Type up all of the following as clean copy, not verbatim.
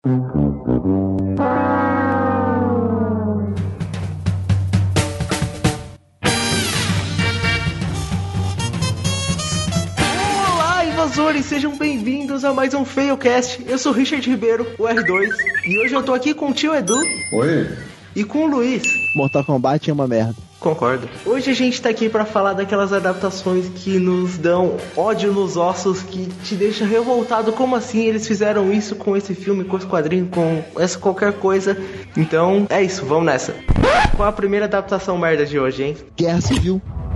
Olá, invasores! Sejam bem-vindos a mais um Failcast. Eu sou o Richard Ribeiro, o R2, e hoje eu tô aqui com o tio Edu. Oi! E com o Luiz. Mortal Kombat é uma merda. Concordo. Hoje a gente tá aqui pra falar daquelas adaptações que nos dão ódio nos ossos, que te deixa revoltado. Como assim eles fizeram isso com esse filme, com esse quadrinho, com essa qualquer coisa? Então, é isso, vamos nessa. Qual a primeira adaptação merda de hoje, hein? Guerra Civil.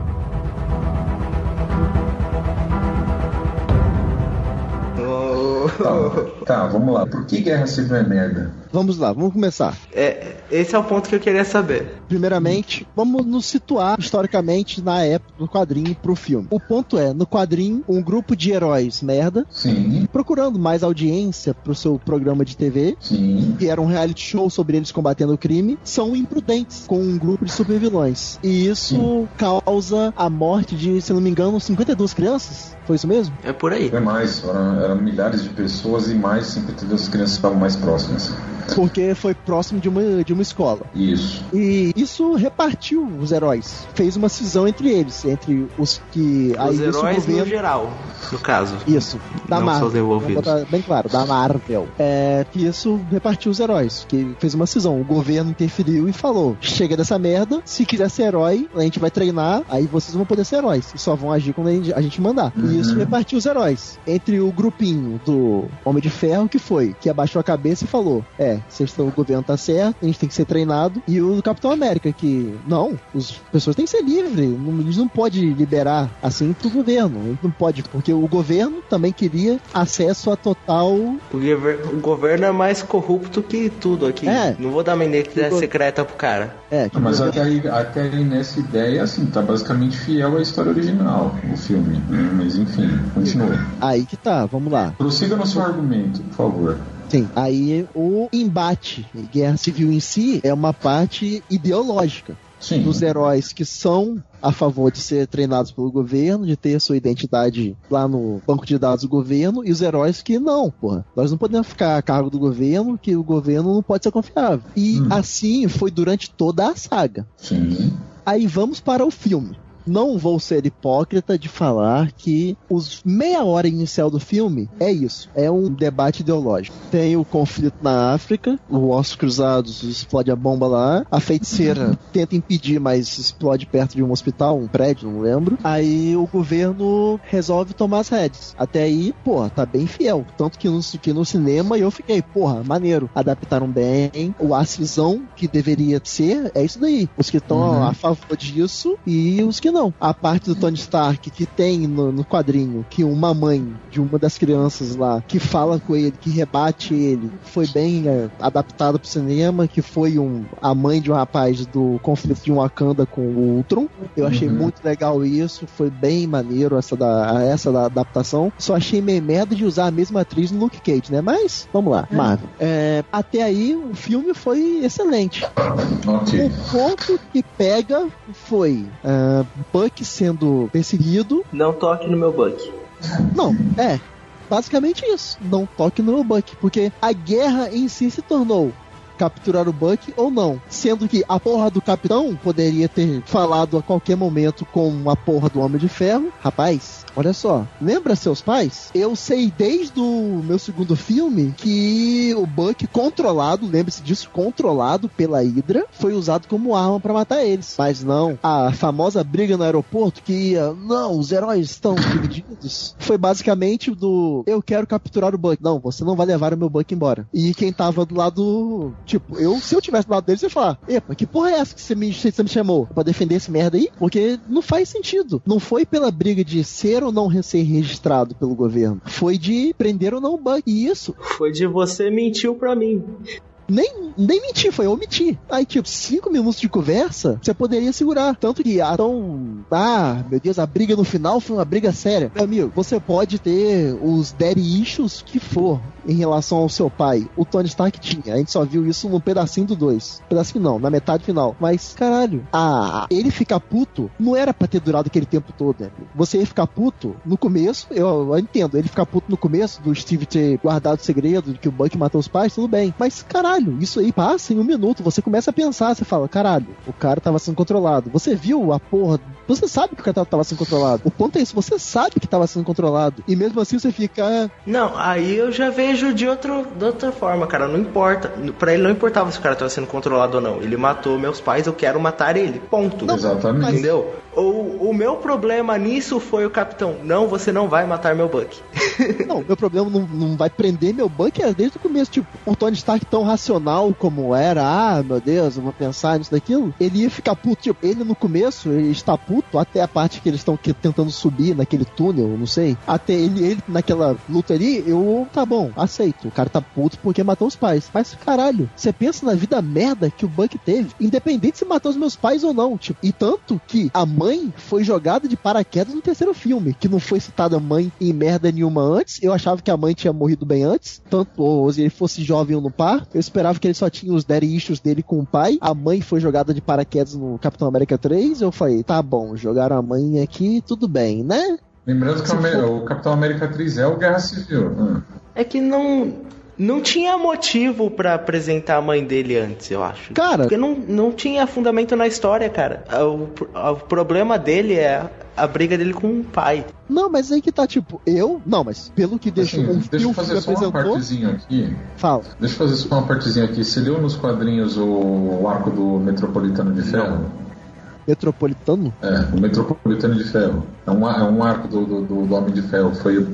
Tá, vamos lá. Por que Guerra Civil é merda? Vamos lá, vamos começar. Esse é o ponto que eu queria saber. Primeiramente, vamos nos situar historicamente na época do quadrinho pro filme. O ponto é, no quadrinho, um grupo de heróis merda, Sim. procurando mais audiência pro seu programa de TV, Sim. que era um reality show sobre eles combatendo o crime, são imprudentes com um grupo de supervilões. E isso causa a morte de, se não me engano, 52 crianças? Foi isso mesmo? É por aí. É mais, eram milhares de pessoas e mais 52 crianças estavam mais próximas. Porque foi próximo de uma escola. Isso. E isso repartiu os heróis. Fez uma cisão entre eles, entre os que... Os aí heróis governo... no geral, no caso. Isso, da Não Marvel. só os envolvidos. Vou botar bem claro, da Marvel. Que isso repartiu os heróis, que fez uma cisão. O governo interferiu e falou, chega dessa merda, se quiser ser herói, a gente vai treinar, aí vocês vão poder ser heróis. E só vão agir quando a gente mandar. E isso repartiu os heróis. Entre o grupinho do Homem de Ferro, que abaixou a cabeça e falou, o governo tá certo, a gente tem que ser treinado. E o do Capitão América, que não, as pessoas têm que ser livres, eles não podem liberar assim pro governo, eles não pode, porque o governo também queria acesso a total... O governo é mais corrupto que tudo aqui. Não vou dar uma identidade secreta pro cara. Mas até aí nessa ideia, assim, tá basicamente fiel à história original, o filme. Mas enfim, continua. Aí que tá, vamos lá. Prossiga no seu argumento, por favor. Sim, aí o embate, Guerra Civil em si, é uma parte ideológica. Sim. Dos heróis que são a favor de ser treinados pelo governo, de ter sua identidade lá no banco de dados do governo, e os heróis que não, porra. Nós não podemos ficar a cargo do governo, que o governo não pode ser confiável. E assim foi durante toda a saga. Sim. Aí vamos para o filme. Não vou ser hipócrita de falar que os meia hora inicial do filme é isso. É um debate ideológico. Tem o conflito na África, o Ossos Cruzados explode a bomba lá, a feiticeira tenta impedir, mas explode perto de um hospital, um prédio, não lembro. Aí o governo resolve tomar as rédeas. Até aí, porra, tá bem fiel. Tanto que no cinema eu fiquei, porra, maneiro. Adaptaram bem. O acisão que deveria ser é isso daí. Os que estão a favor disso e os que não. A parte do Tony Stark que tem no quadrinho, que uma mãe de uma das crianças lá, que fala com ele, que rebate ele, foi bem adaptada pro cinema, que foi a mãe de um rapaz do conflito de Wakanda com o Ultron. Eu achei muito legal isso, foi bem maneiro essa da adaptação. Só achei meio merda de usar a mesma atriz no Luke Cage, né? Mas, vamos lá, Marvel. Até aí, o filme foi excelente. Okay. O ponto que pega foi Buck sendo perseguido. Não toque no meu Buck. Não, basicamente isso. Não toque no meu Buck. Porque a guerra em si se tornou capturar o Buck ou não. Sendo que a porra do capitão poderia ter falado a qualquer momento com a porra do Homem de Ferro. Rapaz, olha só, lembra seus pais? Eu sei desde o meu segundo filme que o Buck controlado, lembre-se disso, controlado pela Hydra, foi usado como arma pra matar eles. Mas não, a famosa briga no aeroporto que não, os heróis estão divididos, foi basicamente do eu quero capturar o Buck. Não, você não vai levar o meu Buck embora. E quem tava do lado, tipo, se eu tivesse do lado deles, eu ia falar, epa, que porra é essa que você me chamou pra defender esse merda aí? Porque não faz sentido. Não foi pela briga de ser ou não ser registrado pelo governo. Foi de prender ou não o Buck. E isso... Foi de você mentiu pra mim. Nem nem mentir, foi omitir. Aí, tipo, 5 minutos de conversa, você poderia segurar. Tanto que, meu Deus, a briga no final foi uma briga séria. Meu amigo, você pode ter os daddy issues que for em relação ao seu pai. O Tony Stark tinha. A gente só viu isso no pedacinho do 2. Pedacinho não, na metade final. Mas, caralho, ele ficar puto não era pra ter durado aquele tempo todo, né? Você ia ficar puto no começo, eu entendo, ele ficar puto no começo do Steve ter guardado o segredo de que o Bucky matou os pais, tudo bem. Mas, caralho, isso aí passa em 1 minuto. Você começa a pensar, você fala, caralho, o cara tava sendo controlado. Você viu a porra... Você sabe que o cara tava sendo controlado. O ponto é isso, você sabe que tava sendo controlado. E mesmo assim você fica... Não, aí eu já vejo de outra forma, cara. Não importa. Pra ele não importava se o cara tava sendo controlado ou não. Ele matou meus pais, eu quero matar ele. Ponto. Não, exatamente. Entendeu? O meu problema nisso foi o capitão. Não, você não vai matar meu Bucky. Não, meu problema não vai prender meu Bucky desde o começo. Tipo, o Tony Stark tão racional como era, meu Deus, eu vou pensar nisso, daquilo. Ele ia ficar puto. Tipo, ele no começo, ele está puto até a parte que eles estão tentando subir naquele túnel, não sei. Até ele naquela luta ali, tá bom, aceito. O cara tá puto porque matou os pais. Mas, caralho, você pensa na vida merda que o Bucky teve, independente se matou os meus pais ou não. Tipo, e tanto que a mãe foi jogada de paraquedas no 3º filme, que não foi citada mãe em merda nenhuma antes. Eu achava que a mãe tinha morrido bem antes, tanto ou se ele fosse jovem ou no parto. Eu esperava que ele só tinha os daddy issues dele com o pai. A mãe foi jogada de paraquedas no Capitão América 3. Eu falei, tá bom, jogaram a mãe aqui, tudo bem, né? Lembrando que o Capitão América 3 é o Guerra Civil. É que não tinha motivo pra apresentar a mãe dele antes, eu acho. Cara... Porque não tinha fundamento na história, cara. O problema dele é a briga dele com o pai. Não, mas aí que tá, tipo, Não, mas pelo que deixou assim, deixa eu fazer só uma partezinha aqui. Fala. Deixa eu fazer só uma partezinha aqui. Você leu nos quadrinhos o arco do Metropolitano de Ferro? Não. Metropolitano? O Metropolitano de Ferro. É um arco do Homem de Ferro.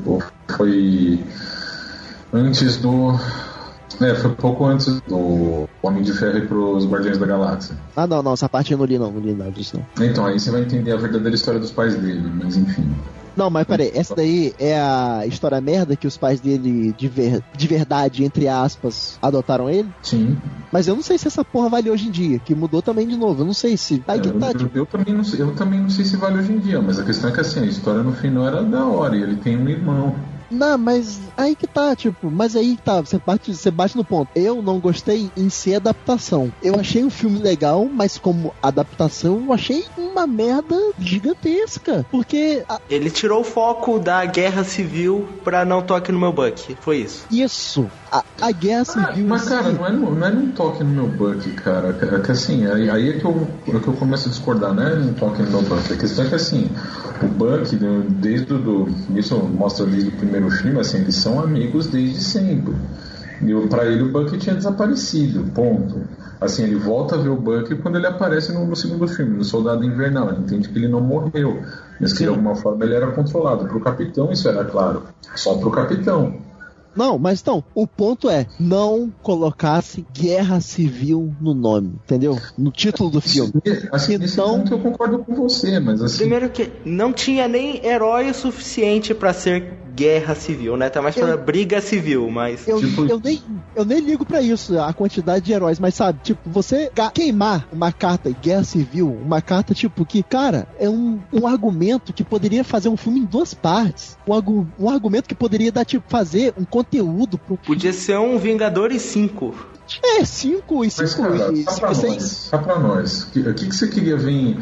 Foi antes do... foi pouco antes do Homem de Ferro ir pros Guardiões da Galáxia. Não, essa parte eu não li nada disso não. Então, aí você vai entender a verdadeira história dos pais dele, mas enfim. Não, mas peraí, essa daí é a história merda que os pais dele, de verdade, entre aspas, adotaram ele? Sim. Mas eu não sei se essa porra vale hoje em dia, que mudou também de novo, eu não sei se... Eu também não sei se vale hoje em dia, mas a questão é que assim, a história no final era da hora, e ele tem um irmão. Não, mas aí que tá, tipo, mas aí que tá, você bate no ponto. Eu não gostei em ser adaptação. Eu achei um filme legal, mas como adaptação, eu achei uma merda gigantesca. Porque... Ele tirou o foco da guerra civil pra não toque no meu Bucky, foi isso. Isso. A guerra civil... Mas, cara, não é num toque no meu Bucky, cara. É que assim, aí é que eu começo a discordar, não é num toque no meu Bucky. A questão é que assim, o Bucky, isso mostra desde o primeiro filme, assim, eles são amigos desde sempre. E pra ele o Bucky tinha desaparecido, ponto. Assim, ele volta a ver o Bucky quando ele aparece no segundo filme, no Soldado Invernal. Ele entende que ele não morreu, mas que de alguma forma ele era controlado. Pro Capitão isso era claro, só pro Capitão. Não, mas então, o ponto é, não colocasse Guerra Civil no nome, entendeu? No título do filme. Assim, nesse ponto eu concordo com você, mas assim... Primeiro que não tinha nem herói o suficiente pra ser guerra civil, né? Tá mais pra briga civil, mas... Eu nem ligo pra isso, a quantidade de heróis, mas sabe, tipo, você queimar uma carta Guerra Civil, uma carta tipo que, cara, é um argumento que poderia fazer um filme em 2 partes. Um argumento que poderia dar, tipo, fazer um conteúdo pro... Podia ser um Vingadores 5. 5 e 5 e 6. Tá pra nós. O que você queria ver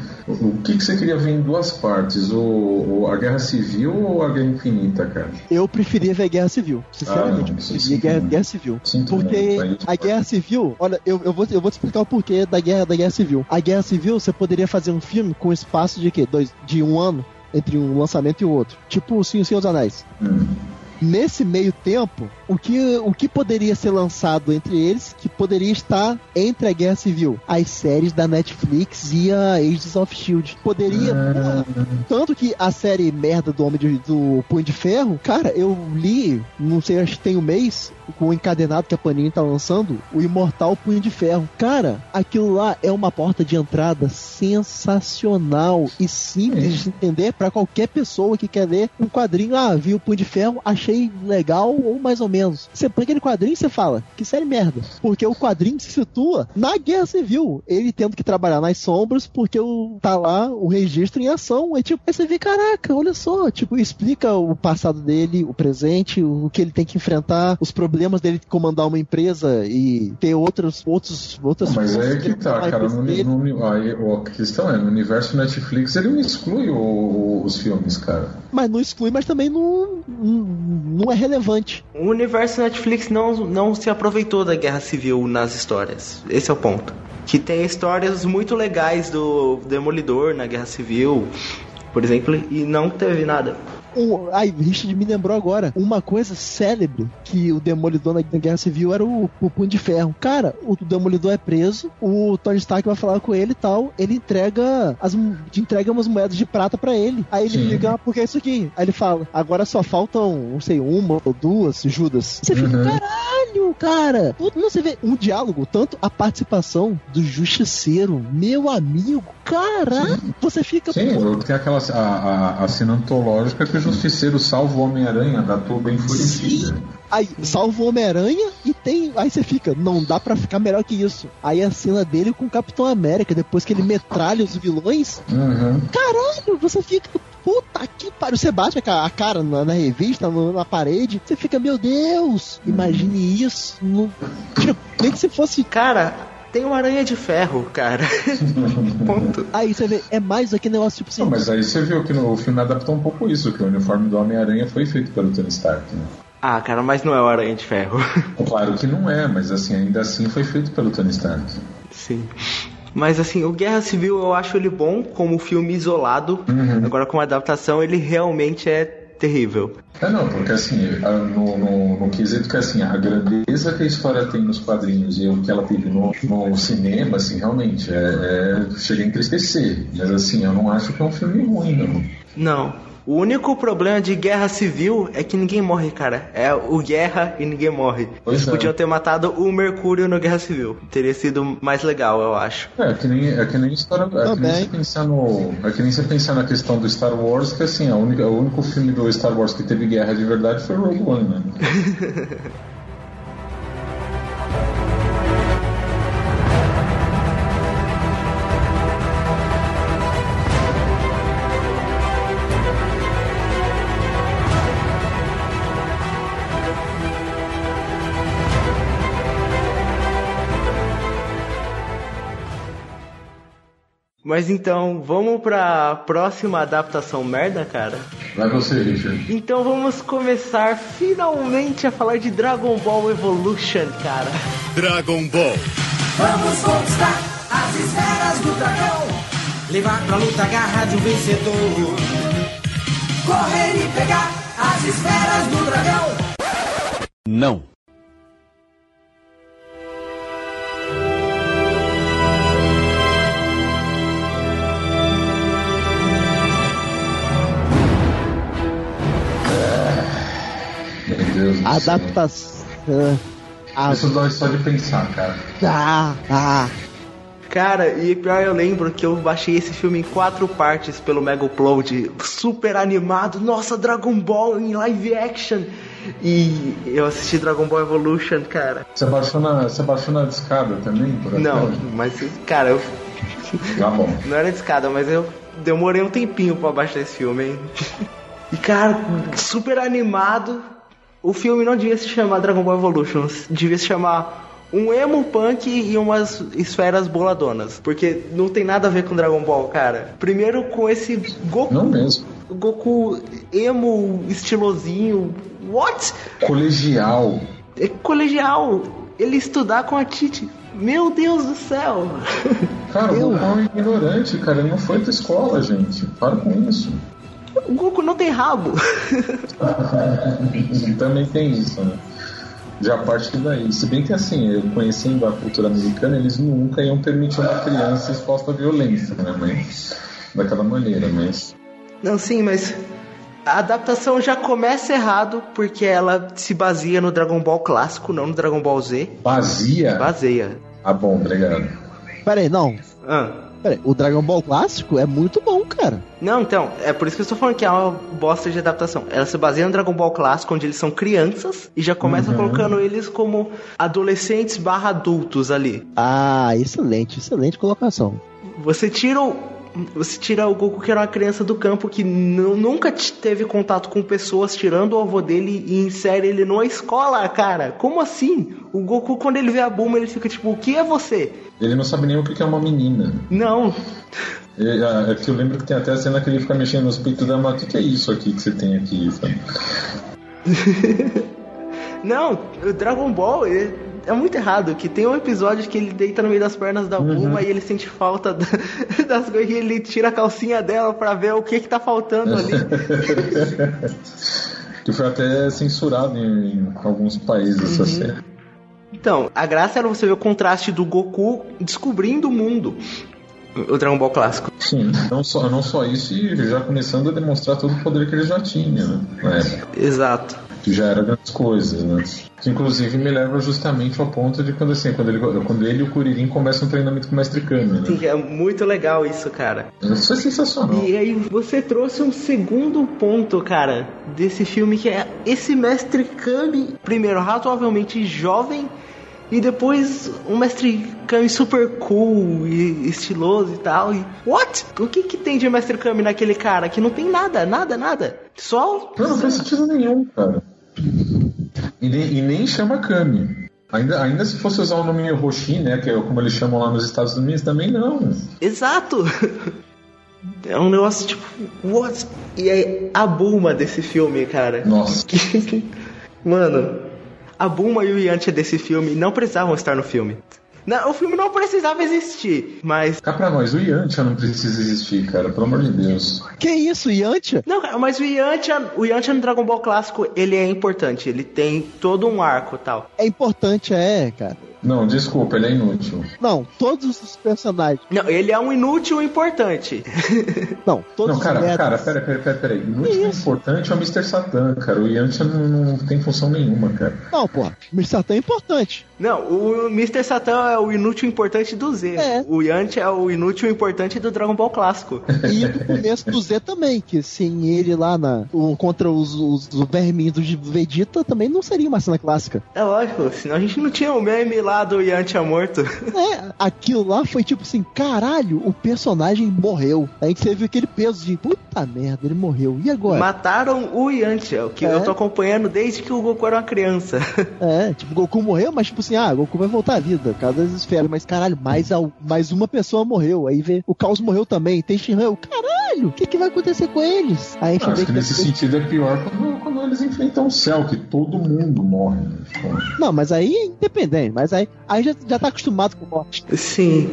em 2 partes? A Guerra Civil ou a Guerra Infinita, cara? Eu preferia ver Guerra Civil. Sinceramente, eu preferia Guerra Civil. Porque a Guerra Civil, olha, eu vou te explicar o porquê da Guerra Civil. A Guerra Civil, você poderia fazer um filme com espaço de quê? De 1 ano entre um lançamento e o outro. Tipo o Senhor dos Anéis. Nesse meio tempo, o que poderia ser lançado entre eles, que poderia estar entre a Guerra Civil? As séries da Netflix e a Agents of S.H.I.E.L.D. Poderia... tanto que a série merda do Punho de Ferro, cara, eu li, não sei, acho que tem um mês, com o encadernado que a Panini tá lançando, o Imortal Punho de Ferro. Cara, aquilo lá é uma porta de entrada sensacional e simples de entender pra qualquer pessoa que quer ler um quadrinho. Vi o Punho de Ferro, achei legal ou mais ou menos menos. Você põe aquele quadrinho e você fala, que série merda. Porque o quadrinho se situa na Guerra Civil. Ele tendo que trabalhar nas sombras porque tá lá o registro em ação. Aí, tipo, aí você vê, caraca, olha só. Tipo, explica o passado dele, o presente, o que ele tem que enfrentar, os problemas dele comandar uma empresa e ter outras mas aí é que tá, cara. A questão é, no universo Netflix ele não exclui os filmes, cara. Mas não exclui, mas também não é relevante. O universo Netflix não se aproveitou da Guerra Civil nas histórias. Esse é o ponto. Que tem histórias muito legais do Demolidor na Guerra Civil, por exemplo, e não teve nada. Richard me lembrou agora uma coisa célebre que o Demolidor na Guerra Civil era o Punho de Ferro. Cara, o Demolidor é preso, o Tony Stark vai falar com ele e tal, ele entrega umas moedas de prata pra ele. Aí ele fica, por que isso aqui? Aí ele fala, agora só faltam, não sei, uma ou duas, Judas. Você fica, caralho, cara. Você vê um diálogo, tanto a participação do Justiceiro, meu amigo, caralho. Você fica... Sim, tem aquela a cena antológica que o Justiceiro salva o Homem-Aranha da tuba enfurecida. Aí salva o Homem-Aranha e tem... Aí você fica, não dá pra ficar melhor que isso. Aí a cena dele com o Capitão América, depois que ele metralha os vilões. Caralho, você fica... Puta que pariu. Você bate a cara na revista, na parede. Você fica, meu Deus, imagine isso. Nem que se fosse... Cara... Tem uma aranha de ferro, cara. Ponto. Aí você vê, é mais aquele negócio tipo assim. Não, mas aí você viu que o filme adaptou um pouco isso, que o uniforme do Homem-Aranha foi feito pelo Tony Stark, né? Ah, cara, mas não é o Aranha de Ferro. Claro que não é, mas assim, ainda assim foi feito pelo Tony Stark. Sim. Mas assim, o Guerra Civil eu acho ele bom como filme isolado. Agora com a adaptação ele realmente é terrível. Não, porque assim, no quesito que assim, a grandeza que a história tem nos quadrinhos e o que ela teve no cinema, assim, realmente chega a entristecer. Mas assim, eu não acho que é um filme ruim, não. Não. O único problema de Guerra Civil é que ninguém morre, cara. É o Guerra e ninguém morre. Eles podiam ter matado o Mercúrio no Guerra Civil. Teria sido mais legal, eu acho. É que nem história. É que nem você pensar na questão do Star Wars, que assim, o único filme do Star Wars que teve guerra de verdade foi o Rogue One, né? Mas então, vamos pra próxima adaptação merda, cara? Vai você, Richard. Então vamos começar finalmente a falar de Dragon Ball Evolution, cara. Dragon Ball. Vamos conquistar as esferas do dragão, levar pra luta a garra de um vencedor, correr e pegar as esferas do dragão. Não. Adaptação. Isso dói só de pensar, cara. Cara, e pior, eu lembro que eu baixei esse filme em 4 partes pelo Mega Upload, super animado, nossa, Dragon Ball em live action. E eu assisti Dragon Ball Evolution, cara. Você baixou na discada também? Não, mas, cara, eu... Tá bom. Não era discada, mas eu demorei um tempinho pra baixar esse filme, hein? E, cara, super animado. O filme não devia se chamar Dragon Ball Evolution, devia se chamar um emo punk e umas esferas boladonas, porque não tem nada a ver com Dragon Ball, cara. Primeiro com esse Goku, não mesmo. Goku emo, estilosinho, what? Colegial. É colegial, ele estudar com a Titi. Meu Deus do céu. Cara, o Goku é um ignorante, cara, ele não foi pra escola, gente, para com isso. O Goku não tem rabo. Também tem isso, né? Já parte daí. Se bem que assim, eu conhecendo a cultura americana, eles nunca iam permitir uma criança exposta à violência, né? Mas daquela maneira, mas... Não, sim, mas a adaptação já começa errado, porque ela se baseia no Dragon Ball clássico, não no Dragon Ball Z. Baseia? Baseia. Ah, bom, obrigado. Peraí, não. Peraí, o Dragon Ball clássico é muito bom, cara. Não, então, é por isso que eu estou falando que é uma bosta de adaptação. Ela se baseia no Dragon Ball clássico, onde eles são crianças, e já começa colocando eles como adolescentes / adultos ali. Ah, excelente colocação. Você tira o Goku, que era uma criança do campo, que nunca teve contato com pessoas, tirando o avô dele, e insere ele numa escola, cara. Como assim? O Goku, quando ele vê a Bulma, ele fica tipo, o que é você? Ele não sabe nem o que é uma menina. Não. É que eu lembro que tem até a cena que ele fica mexendo nos peitos da mãe. O que é isso aqui que você tem aqui, sabe? Não, o Dragon Ball é muito errado, que tem um episódio que ele deita no meio das pernas da Bulma e ele sente falta das coisas, e ele tira a calcinha dela pra ver o que tá faltando ali. Que foi até censurado em alguns países essa série. Então, a graça era você ver o contraste do Goku descobrindo o mundo. O Dragon Ball clássico. Sim, não só isso, e já começando a demonstrar todo o poder que ele já tinha, né? Na época. Exato. Que já era grandes coisas, né? Que inclusive me leva justamente ao ponto de quando ele e o Kuririn começam um treinamento com o Mestre Kami, né? Sim, é muito legal isso, cara. Isso é sensacional. E aí você trouxe um segundo ponto, cara, desse filme, que é esse Mestre Kami, primeiro, razoavelmente jovem, e depois um Mestre Kami super cool e estiloso e tal. E what? O que tem de Mestre Kami naquele cara? Que não tem nada. Só... Não faz sentido nenhum, cara. E nem chama Kami. Ainda se fosse usar o nome Roshi, né? Que é como eles chamam lá nos Estados Unidos, também não. Exato. É um negócio tipo... What? E aí, a Bulma desse filme, cara. Nossa. Mano... A Bulma e o Yantia desse filme não precisavam estar no filme. Não, o filme não precisava existir, mas... Cá pra nós, o Yantia não precisa existir, cara, pelo amor de Deus. Que isso, Yantia? Não, cara, mas o Yantia no Dragon Ball clássico, ele é importante, ele tem todo um arco e tal. É importante, cara. Não, desculpa, ele é inútil. Não, todos os personagens. Não, ele é um inútil importante. Não, todos não, cara, os pera aí. Inútil e importante é o Mr. Satan, cara. O Yantia não tem função nenhuma, cara. Não, porra, o Mr. Satan é importante. Não, o Mr. Satan é o inútil importante do Z. É. O Yantia é o inútil importante do Dragon Ball clássico. E do começo do Z também, que sem ele lá contra os verminhos do Vegeta também não seria uma cena clássica. É lógico, senão a gente não tinha o meme lá do Yantia morto. Aquilo lá foi tipo assim, caralho, o personagem morreu. A gente teve aquele peso de, puta merda, ele morreu. E agora? Mataram o Yantia, o que eu tô acompanhando desde que o Goku era uma criança. Tipo, o Goku morreu, mas tipo assim, o Goku vai voltar à vida, cada das esferas. Mas caralho, mais uma pessoa morreu. Aí vê, o Caos morreu também, tem Shinran, caralho, o que vai acontecer com eles? Aí a gente acho que nesse sentido é pior quando eles enfrentam o céu, que todo mundo morre. Né? Não, mas aí é independente, mas aí já tá acostumado com morte. Sim.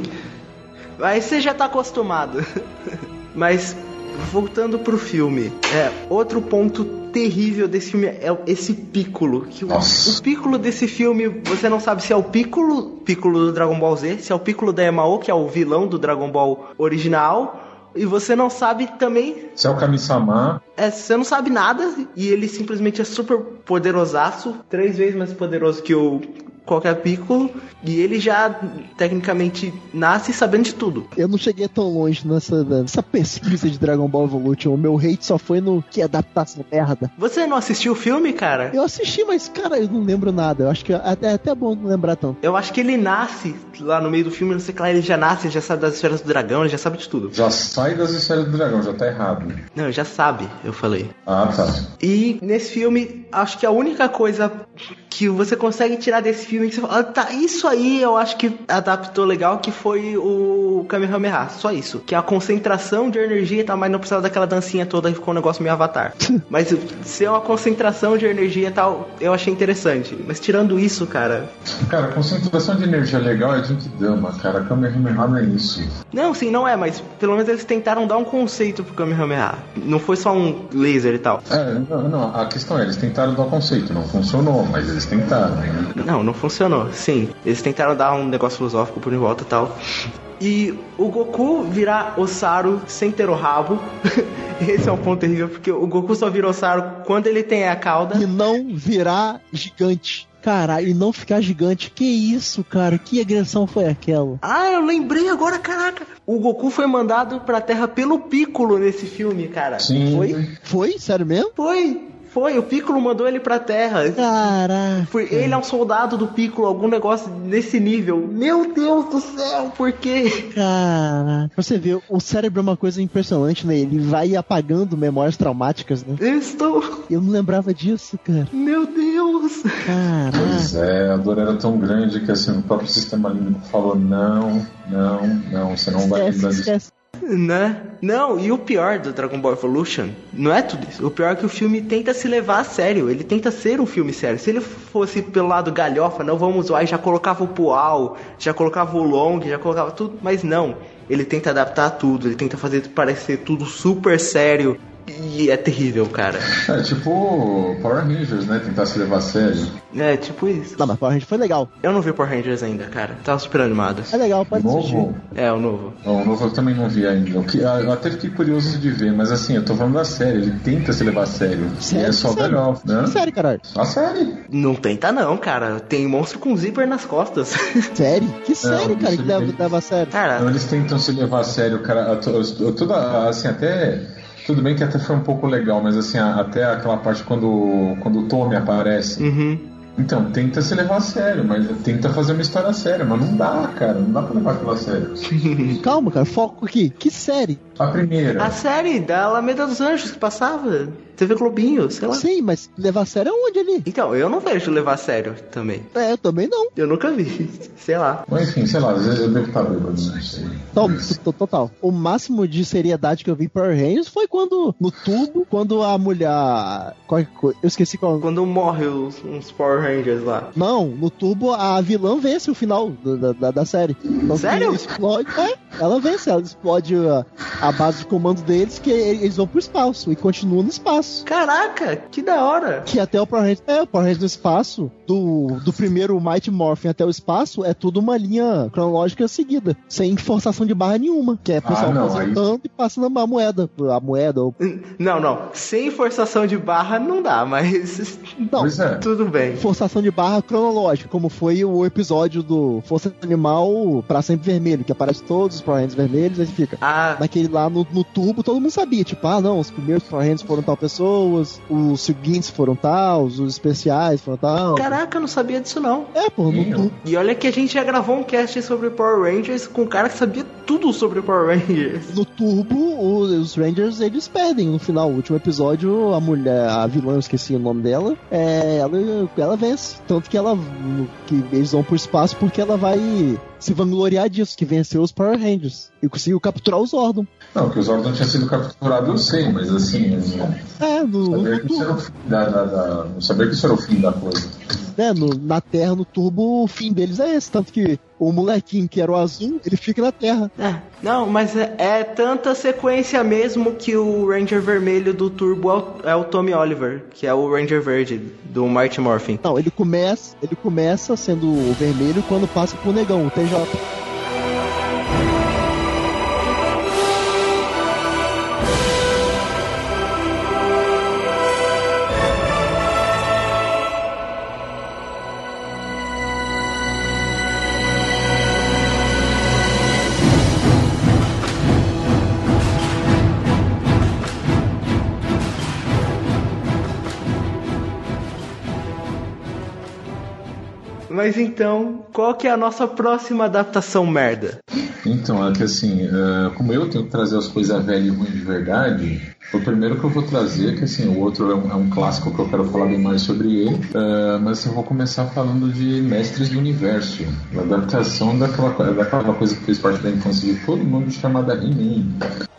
Aí você já tá acostumado. Mas, voltando pro filme, outro ponto terrível desse filme é esse Piccolo. Que o Piccolo desse filme, você não sabe se é o Piccolo do Dragon Ball Z, se é o Piccolo da Yamao, que é o vilão do Dragon Ball original. E você não sabe também... Se é o Kami-sama... Você não sabe nada, e ele simplesmente é super poderosaço, 3 vezes mais poderoso que qualquer Piccolo, e ele já, tecnicamente, nasce sabendo de tudo. Eu não cheguei tão longe nessa pesquisa de Dragon Ball Evolution. O meu hate só foi no que adaptação merda. Você não assistiu o filme, cara? Eu assisti, mas, cara, eu não lembro nada. Eu acho que é até bom não lembrar tanto. Eu acho que ele nasce lá no meio do filme, não sei o que lá, ele já nasce, ele já sabe das esferas do dragão, ele já sabe de tudo. Já sai das esferas do dragão, já tá errado. Não, já sabe, eu falei. Ah, tá. E nesse filme, acho que a única coisa que você consegue tirar desse filme que você fala, tá, isso aí eu acho que adaptou legal, que foi o Kamehameha, só isso. Que a concentração de energia e tal, mas não precisava daquela dancinha toda que ficou um negócio meio Avatar. Mas ser uma concentração de energia e tal, eu achei interessante. Mas tirando isso, cara... Cara, concentração de energia legal é Genkidama, cara. Kamehameha não é isso. Não, sim, não é, mas pelo menos eles tentaram dar um conceito pro Kamehameha. Não foi só um laser e tal. Não, a questão é, eles tentaram dar um conceito, não funcionou, mas eles tentaram. Né? Não funcionou, sim. Eles tentaram dar um negócio filosófico por em volta e tal. E o Goku virar Osaru sem ter o rabo. Esse é um ponto terrível, porque o Goku só vira Osaru quando ele tem a cauda. E não virar gigante. Caralho, e não ficar gigante. Que isso, cara? Que agressão foi aquela? Ah, eu lembrei agora, caraca. O Goku foi mandado pra Terra pelo Piccolo nesse filme, cara. Sim. Foi? Sério mesmo? Foi, o Piccolo mandou ele pra Terra. Caraca. Ele é um soldado do Piccolo, algum negócio nesse nível. Meu Deus do céu, por quê? Caraca. Você vê, o cérebro é uma coisa impressionante, né? Ele vai apagando memórias traumáticas, né? Eu não lembrava disso, cara. Meu Deus. Caraca. Pois é, a dor era tão grande que assim, o próprio sistema límbico falou não, você não vai cuidar disso. Né? Não, e o pior do Dragon Ball Evolution não é tudo isso. O pior é que o filme tenta se levar a sério. Ele tenta ser um filme sério. Se ele fosse pelo lado galhofa, não vamos zoar, já colocava o Pual, já colocava o Long, já colocava tudo. Mas não, ele tenta adaptar tudo. Ele tenta fazer parecer tudo super sério. E é terrível, cara. É tipo Power Rangers, né? Tentar se levar a sério. É, tipo isso. Não, mas Power Rangers foi legal. Eu não vi Power Rangers ainda, cara. Tava super animado. É legal, pode assistir. Novo? É, o novo. Não, o novo eu também não vi ainda. Eu até fiquei curioso de ver, mas assim, eu tô falando da série. Ele tenta se levar a sério. Sério? E é só galhofa, né? Sério, caralho. A série. Não tenta não, cara. Tem monstro com zíper nas costas. Sério? Que série, cara, que ele- leva a sério? Cara, Então, eles tentam se levar a sério, cara. Toda, assim, até... Tudo bem que até foi um pouco legal, mas assim, até aquela parte quando o Tommy aparece. Então, tenta se levar a sério, mas tenta fazer uma história séria, mas não dá, cara. Não dá pra levar aquilo a sério. Calma, cara, foco aqui. Que série? A primeira. a série da Alameda dos Anjos que passava. TV Globinho, sei lá. Sim, mas levar a sério aonde ali? Então, eu não vejo levar a sério também. É, eu também não. Eu nunca vi. Sei lá. Mas enfim, sei lá, às vezes eu devo estar bêbado, não sei. Total. O máximo de seriedade que eu vi em Power Rangers foi quando, no tubo, quando a mulher... Qualquer coisa, eu esqueci qual... Quando morre uns Power Rangers lá. Não, no tubo a vilã vence o final da série. Então, Sério? Explode, ela vence, ela explode a base de comando deles, que eles vão pro espaço e continuam no espaço. Caraca, que da hora. Que até o Power Rangers, o Power Rangers no espaço, do primeiro Mighty Morphin até o espaço, é tudo uma linha cronológica seguida, sem forçação de barra nenhuma, que é o pessoal aposentando e passando a moeda. Não. Sem forçação de barra não dá, mas... Não, Pois é. Tudo bem. forçação de barra cronológica, como foi o episódio do Força Animal pra Sempre Vermelho, que aparece todos os Power Rangers vermelhos, aí fica naquele lá no tubo, todo mundo sabia, tipo, não, os primeiros Power Rangers foram tal pessoas, os seguintes foram tal, os especiais foram tal. Caraca, eu não sabia disso não. No tubo. E olha que a gente já gravou um cast sobre Power Rangers com um cara que sabia tudo sobre Power Rangers. No turbo, os Rangers, eles perdem no final. O último episódio, a vilã, eu esqueci o nome dela, ela vence. Tanto que que eles vão pro espaço porque ela vai se vangloriar disso, que venceu os Power Rangers e conseguiu capturar os Zordon. Não, que o Zordon tinha sido capturado, eu sei, mas assim... Não sabia que isso era o fim da coisa. Na Terra, no turbo, o fim deles é esse. Tanto que o molequinho que era o azul, ele fica na Terra. Não, mas é tanta sequência mesmo que o Ranger vermelho do turbo é o Tommy Oliver, que é o Ranger verde do Mighty Morphin. Não, ele começa sendo o vermelho quando passa pro negão, o TJ. Mas então, qual que é a nossa próxima adaptação merda? Então, é que assim, como eu tenho que trazer as coisas velhas e ruins de verdade, o primeiro que eu vou trazer, que assim, o outro é um clássico que eu quero falar bem mais sobre ele, mas assim, eu vou começar falando de Mestres do Universo, a adaptação daquela coisa que fez parte da infância de todo mundo, chamada He-Man.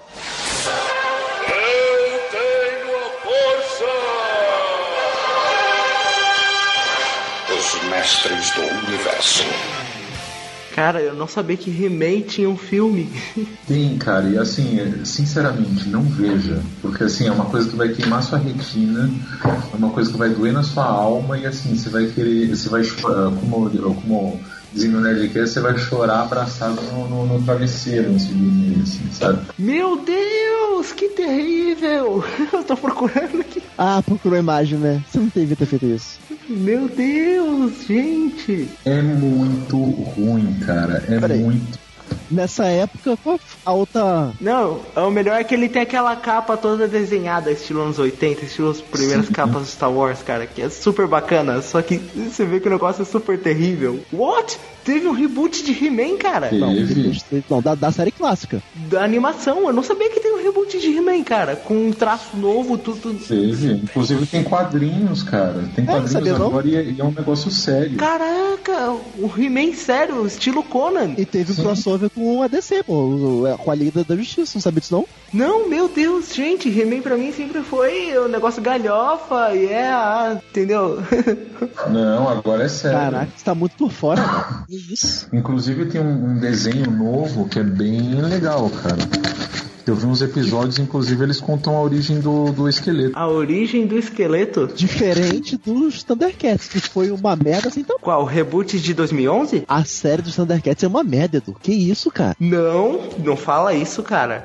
Mestres do Universo. Cara, eu não sabia que He-Man tinha um filme. Tem, cara, e assim, sinceramente, não veja, porque assim, é uma coisa que vai queimar sua retina, é uma coisa que vai doer na sua alma, e assim, você vai chorar, como dizem no Nerdcast, você vai chorar abraçado no travesseiro, assim, sabe? Meu Deus, que terrível! Eu tô procurando aqui. Procurou a imagem, né? Você não devia ter feito isso. Meu Deus, gente. É muito ruim, cara. Peraí. Muito. Nessa época, qual a outra... Não, o melhor é que ele tem aquela capa toda desenhada, estilo anos 80, estilo as primeiras capas do Star Wars, cara, que é super bacana, só que você vê que o negócio é super terrível. What? Teve um reboot de He-Man, cara? Não, da série clássica. Da animação, eu não sabia que tem um reboot de He-Man, cara, com um traço novo, tudo... Teve. Inclusive tem quadrinhos, cara. Tem quadrinhos agora e é um negócio sério. Caraca, o He-Man sério, estilo Conan. E teve um crossover com a DC, pô, com a Liga da Justiça, não sabia disso não? Não, meu Deus, gente, He-Man pra mim sempre foi um negócio galhofa, entendeu? Não, agora é sério. Caraca, você tá muito por fora, cara. Isso. Inclusive tem um desenho novo que é bem legal, cara. Eu vi uns episódios, inclusive eles contam a origem do esqueleto. A origem do esqueleto? Diferente dos Thundercats, que foi uma merda assim tão... Qual? O reboot de 2011? A série dos Thundercats é uma merda, Edu. Que isso, cara? Não fala isso, cara.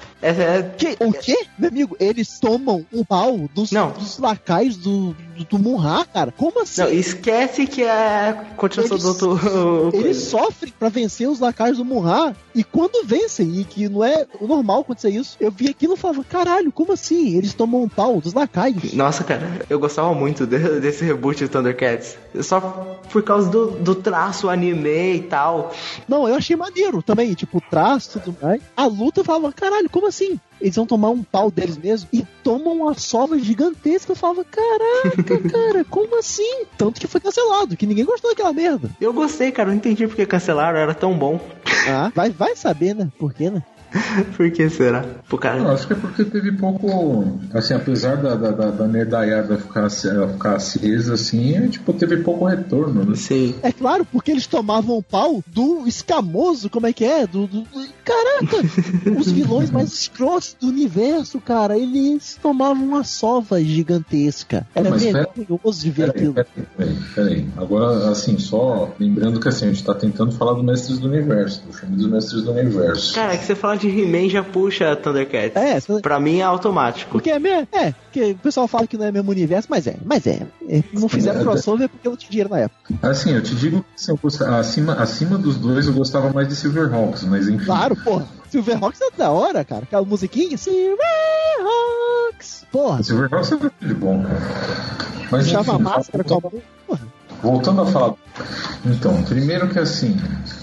O quê? Meu amigo, eles tomam um pau dos lacaios do Munra, cara. Como assim? Não, esquece que é a continuação do outro... Eles sofrem pra vencer os lacaios do Munra, e quando vencem, e que não é o normal acontecer isso, eu vi aquilo e falava, caralho, como assim? Eles tomam um pau dos lacaios. Nossa, cara, eu gostava muito desse reboot de Thundercats. Só por causa do traço anime e tal. Não, eu achei maneiro também, tipo, o traço e tudo mais. A luta eu falava, caralho, como assim? Eles vão tomar um pau deles mesmo e tomam uma sova gigantesca. Eu falava, caraca, cara, como assim? Tanto que foi cancelado, que ninguém gostou daquela merda. Eu gostei, cara, não entendi porque cancelaram, era tão bom. Ah, vai saber, né? Por quê, né? Por que será? Pô, cara... Eu acho que é porque teve pouco... Assim, apesar da nerdaiada ficar acesa, assim, tipo, teve pouco retorno, né? Sim. É claro, porque eles tomavam o pau do escamoso, como é que é? Caraca! Os vilões mais escrotos do universo, cara, eles tomavam uma sova gigantesca. Era vergonhoso de ver aquilo. Peraí. Agora, assim, só lembrando que assim, a gente tá tentando falar do Mestres do Universo, do filme dos Mestres do Universo. Cara, que você fala de He-Man já puxa Thundercats. Pra mim é automático. Porque porque o pessoal fala que não é mesmo universo, mas é. Não fizeram crossover porque não tinha dinheiro na época. Assim, eu te digo que acima dos dois eu gostava mais de Silverhawks, mas enfim. Claro, porra. Silverhawks é da hora, cara. Aquela musiquinha, Silverhawks. Porra. Silverhawks é muito de bom, cara. Mas puxava a máscara com a mão. Voltando a falar. Então, primeiro que assim...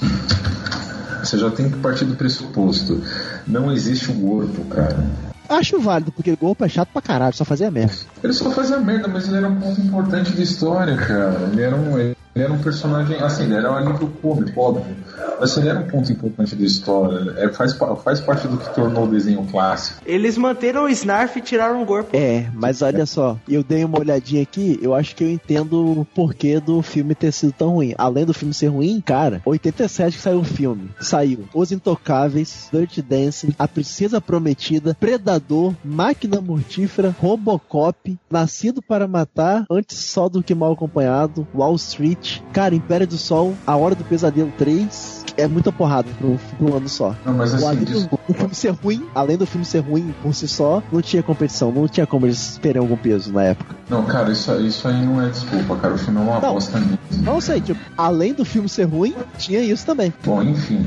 Você já tem que partir do pressuposto. Não existe um Gorpo, cara. Acho válido, porque o Gorpo é chato pra caralho, só fazia merda. Ele só fazia merda, mas ele era um ponto importante de história, cara. Ele era um personagem, assim, ele era um livro cômico, óbvio. Mas ele era um ponto importante da história. Faz parte do que tornou o desenho clássico. Eles manteram o Snarf e tiraram o Gorpo. Mas olha só, eu dei uma olhadinha aqui, eu acho que eu entendo o porquê do filme ter sido tão ruim. Além do filme ser ruim, cara, 87 que saiu o filme. Saiu Os Intocáveis, Dirty Dancing, A Princesa Prometida, Predador, Máquina Mortífera, Robocop, Nascido para Matar, Antes Só do que Mal Acompanhado, Wall Street, cara, Império do Sol, A Hora do Pesadelo 3... É muita porrada pro ano só. Não, mas assim, o filme ser ruim, além do filme ser ruim por si só, não tinha competição, não tinha como eles terem algum peso na época. Não, cara, isso aí não é desculpa, cara. O filme é uma bosta mesmo. Não sei, tipo, além do filme ser ruim, tinha isso também. Bom, enfim,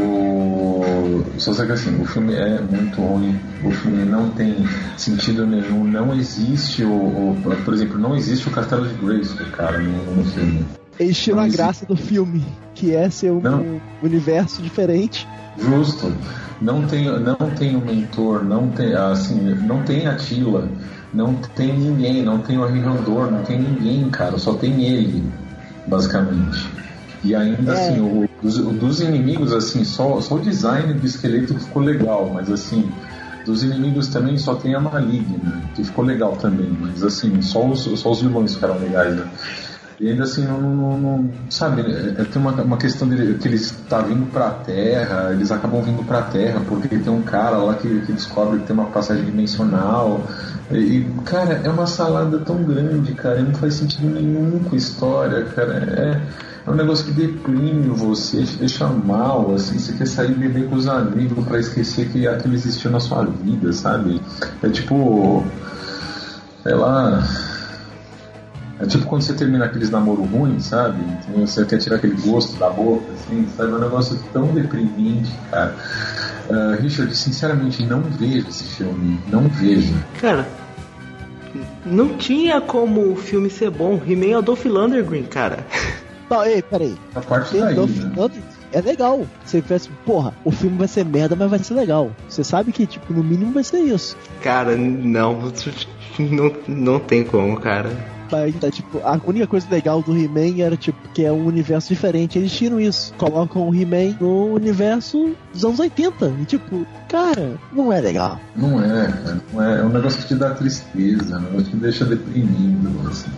só sei que assim, o filme é muito ruim, o filme não tem sentido nenhum, não existe por exemplo, não existe o Castelo de Grayskull, cara, no filme. Eles tiram a graça do filme, que é ser um universo diferente. Justo. Não tem o mentor, não tem a Tila, não tem ninguém, não tem o Arrihandor, não tem ninguém, cara, só tem ele, basicamente. E ainda assim, dos inimigos, assim, só o design do esqueleto que ficou legal, mas assim, dos inimigos também só tem a Maligna, que ficou legal também, mas assim, só os vilões ficaram legais, né? E ainda assim, não sabe, tem uma questão de que eles estão vindo pra Terra, eles acabam vindo pra Terra porque tem um cara lá que descobre que tem uma passagem dimensional. E, cara, é uma salada tão grande, cara, não faz sentido nenhum com a história, cara. É um negócio que deprime você, te deixa mal, assim, você quer sair beber com os amigos pra esquecer que aquilo existiu na sua vida, sabe? É tipo, sei lá... É tipo quando você termina aqueles namoros ruins, sabe? Então, você quer tirar aquele gosto da boca, assim, sabe? É um negócio tão deprimente, cara. Richard, sinceramente, não vejo esse filme. Não vejo. Cara, não tinha como o filme ser bom. He-Man é o Dolph Lundgren, cara. Não, ei, peraí. A parte daí, né? É legal. Você pensa, porra, o filme vai ser merda, mas vai ser legal. Você sabe que, tipo, no mínimo vai ser isso. Cara, não tem como, cara. Mas, tá, tipo, a única coisa legal do He-Man era, tipo, que é um universo diferente. Eles tiram isso. Colocam o He-Man no universo dos anos 80. E, tipo, cara, não é legal. Não é, cara. Não é um negócio que te dá tristeza. É um negócio que me deixa deprimido, assim.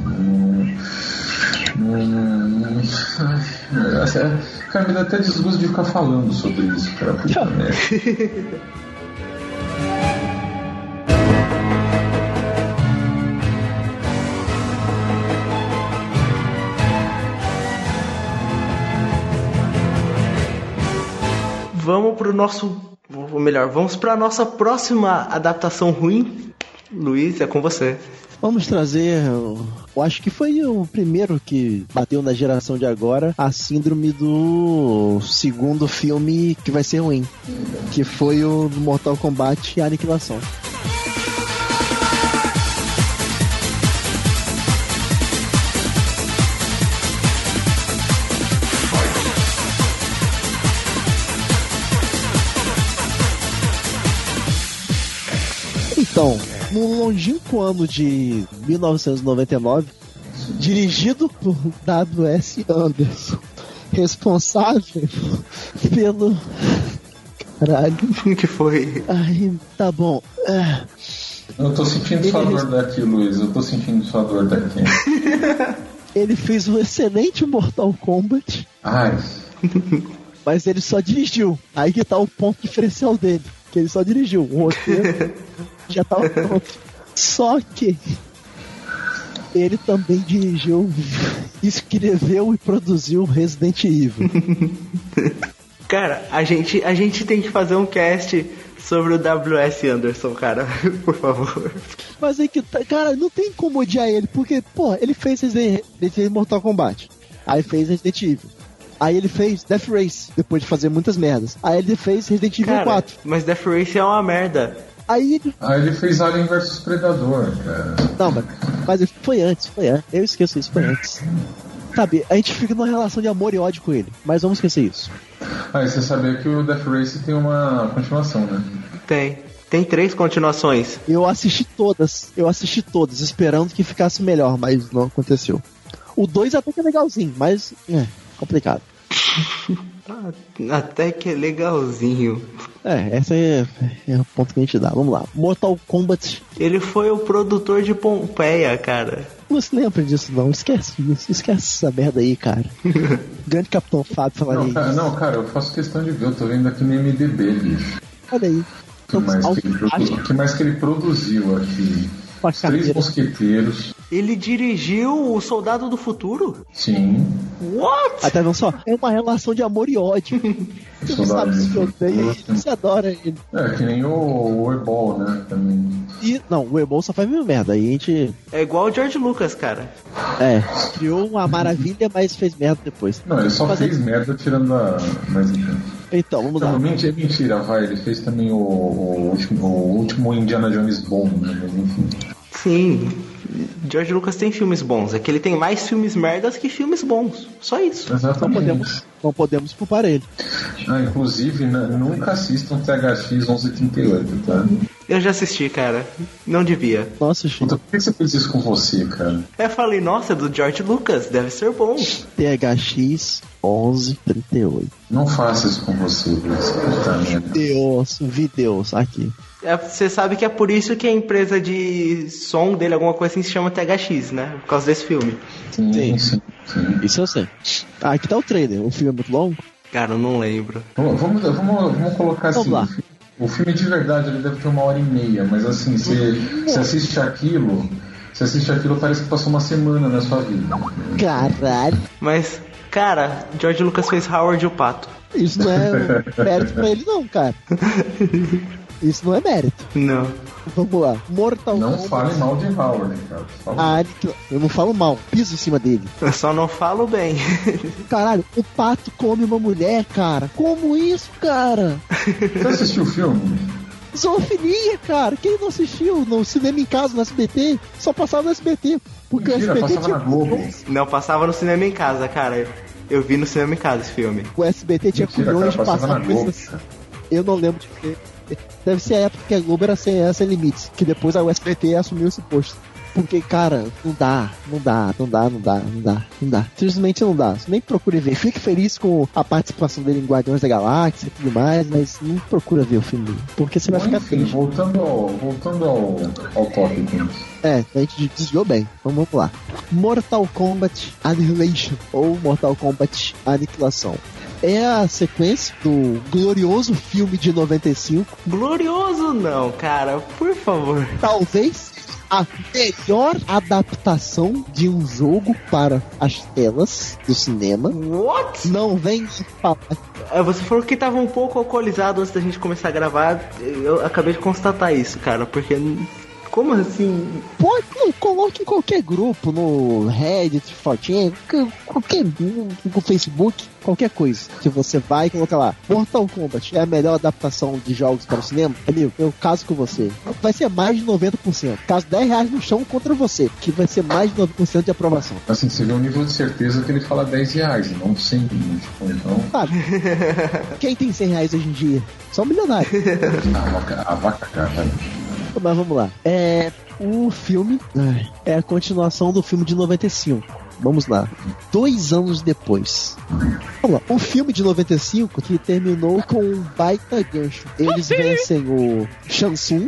Cara, me dá até desgosto de ficar falando sobre isso, cara. Puta merda. Vamos pra nossa próxima adaptação ruim. Luiz, é com você. Vamos trazer, eu acho que foi o primeiro que bateu na geração de agora, a síndrome do segundo filme que vai ser ruim, que foi o do Mortal Kombat e a Aniquilação. Então, no longínquo ano de 1999, dirigido por W.S. Anderson, responsável pelo... Caralho. Que foi? Ai, tá bom. Eu tô sentindo sua dor daqui, Luiz. Eu tô sentindo sua dor daqui. Ele fez um excelente Mortal Kombat. Ai. Mas ele só dirigiu. Aí que tá o ponto diferencial dele. Que ele só dirigiu. O roteiro já tava pronto. Só que ele também dirigiu, escreveu e produziu Resident Evil. Cara, a gente tem que fazer um cast sobre o W.S. Anderson, cara. Por favor. Mas aí que tá, cara, não tem como odiar ele, porque, pô, ele fez Mortal Kombat. Aí fez Resident Evil. Aí ele fez Death Race, depois de fazer muitas merdas. Aí ele fez Resident Evil 4. Mas Death Race é uma merda. Aí ele fez Alien vs Predador, cara. Não, mas foi antes. Eu esqueço isso, foi antes. Sabe, a gente fica numa relação de amor e ódio com ele, mas vamos esquecer isso. E você sabia que o Death Race tem uma continuação, né? Tem 3 continuações. Eu assisti todas, esperando que ficasse melhor, mas não aconteceu. O 2 até que é legalzinho, mas complicado. Até que é legalzinho. Esse é o ponto que a gente dá. Vamos lá. Mortal Kombat. Ele foi o produtor de Pompeia, cara. Não se lembra disso, não. Esquece isso. Esquece essa merda aí, cara. Grande Capitão Fábio falaria isso. Não, cara, eu faço questão de ver. Eu tô vendo aqui no MDB, bicho. Olha aí. O que mais que ele produziu aqui? Os 3 Mosqueteiros. Ele dirigiu O Soldado do Futuro? Sim. What? Até não só. É uma relação de amor e ódio. Você não sabe se odeia, você adora ele. Que nem o Ebol, né? Também. O Ebol só faz mesmo merda. Aí a gente. É igual o George Lucas, cara. Criou uma maravilha, mas fez merda depois. Não, ele só fez merda tirando a. Mas então, vamos lá. É mentira, vai. Ele fez também o último Indiana Jones bom, né? Mas enfim. Sim. George Lucas tem filmes bons. É que ele tem mais filmes merdas que filmes bons. Só isso. Exatamente. Não podemos culpar ele. Inclusive, nunca assistam THX 1138, tá? Eu já assisti, cara. Não devia. Nossa, Chico. Por que você fez isso com você, cara? Eu falei, nossa, é do George Lucas. Deve ser bom. THX 1138. Não faça isso com você, Videos, aqui. Você sabe que é por isso que a empresa de som dele, alguma coisa assim, se chama THX, né? Por causa desse filme. Sim. Isso eu sei. Aqui tá o trailer. O filme é muito longo? Cara, eu não lembro. Vamos colocar assim. O filme de verdade ele deve ter 1h30, mas assim, você assiste aquilo, parece que passou uma semana na sua vida. Caralho. Mas, cara, George Lucas fez Howard e o Pato. Isso não é mérito pra ele não, cara. Isso não é mérito. Não. Vamos lá. Mortal Não Kombat. fale mal de Howard, cara. Eu não falo mal, piso em cima dele. Eu só não falo bem. Caralho, o pato come uma mulher, cara. Como isso, cara? Você assistiu o filme? Zoofilia, cara. Quem não assistiu no cinema em casa, no SBT? Só passava no SBT. Porque Mentira, o SBT passava na Globo. Não, passava no cinema em casa, cara. Eu vi no cinema em casa esse filme. O SBT tinha Mentira, culhões de cara, passava passar na Globo, coisas. Eu não lembro de ver. Deve ser a época que a Globo era sem limites. Que depois a USBT assumiu esse posto. Porque, cara, não dá. Simplesmente não dá. Você nem procure ver. Fique feliz com a participação dele em Guardiões da Galáxia e tudo mais, mas não procura ver o filme dele. Porque você vai ficar Enfim, triste. voltando ao tópico. A gente desviou bem. Então vamos lá. Mortal Kombat Annihilation ou Mortal Kombat Aniquilação. É a sequência do glorioso filme de 95. Glorioso não, cara. Por favor. Talvez a melhor adaptação de um jogo para as telas do cinema. What? Não vem falar. Você falou que tava um pouco alcoolizado antes da gente começar a gravar. Eu acabei de constatar isso, cara. Porque... Como assim? Pode, coloque em qualquer grupo, no Reddit, Fortinha, qualquer no Facebook, qualquer coisa que você vai colocar lá. Mortal Kombat é a melhor adaptação de jogos para o cinema? Amigo, eu caso com você. Vai ser mais de 90%. Caso R$10 no chão contra você, que vai ser mais de 90% de aprovação. Assim, você vê o nível de certeza que ele fala R$10, não 100, tipo, então... Sabe? Quem tem R$100 hoje em dia? Só um milionário. A vaca, cara. Mas vamos lá. O filme é a continuação do filme de 95. Vamos lá. 2 anos depois. Vamos lá. O filme de 95 que terminou com um baita gancho. Eles vencem o Shang Tsung.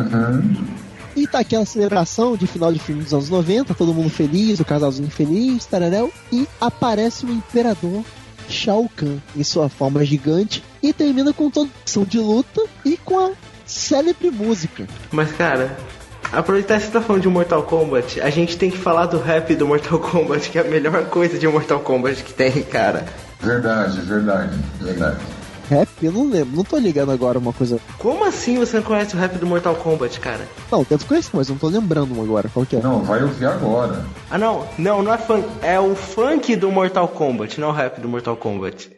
E tá aquela celebração de final de filme dos anos 90. Todo mundo feliz, o casalzinho feliz, tararéu. E aparece o Imperador Shao Kahn em sua forma gigante. E termina com toda a ação de luta e com a célebre música. Mas, cara, aproveitar que você tá falando de Mortal Kombat, a gente tem que falar do rap do Mortal Kombat, que é a melhor coisa de Mortal Kombat que tem, cara. Verdade. Rap? Eu não lembro, não tô ligando agora uma coisa. Como assim você não conhece o rap do Mortal Kombat, cara? Não, devo conhecer, mas não tô lembrando um agora. Qual que é? Não, vai ouvir agora. Ah, não é funk. É o funk do Mortal Kombat, não o rap do Mortal Kombat.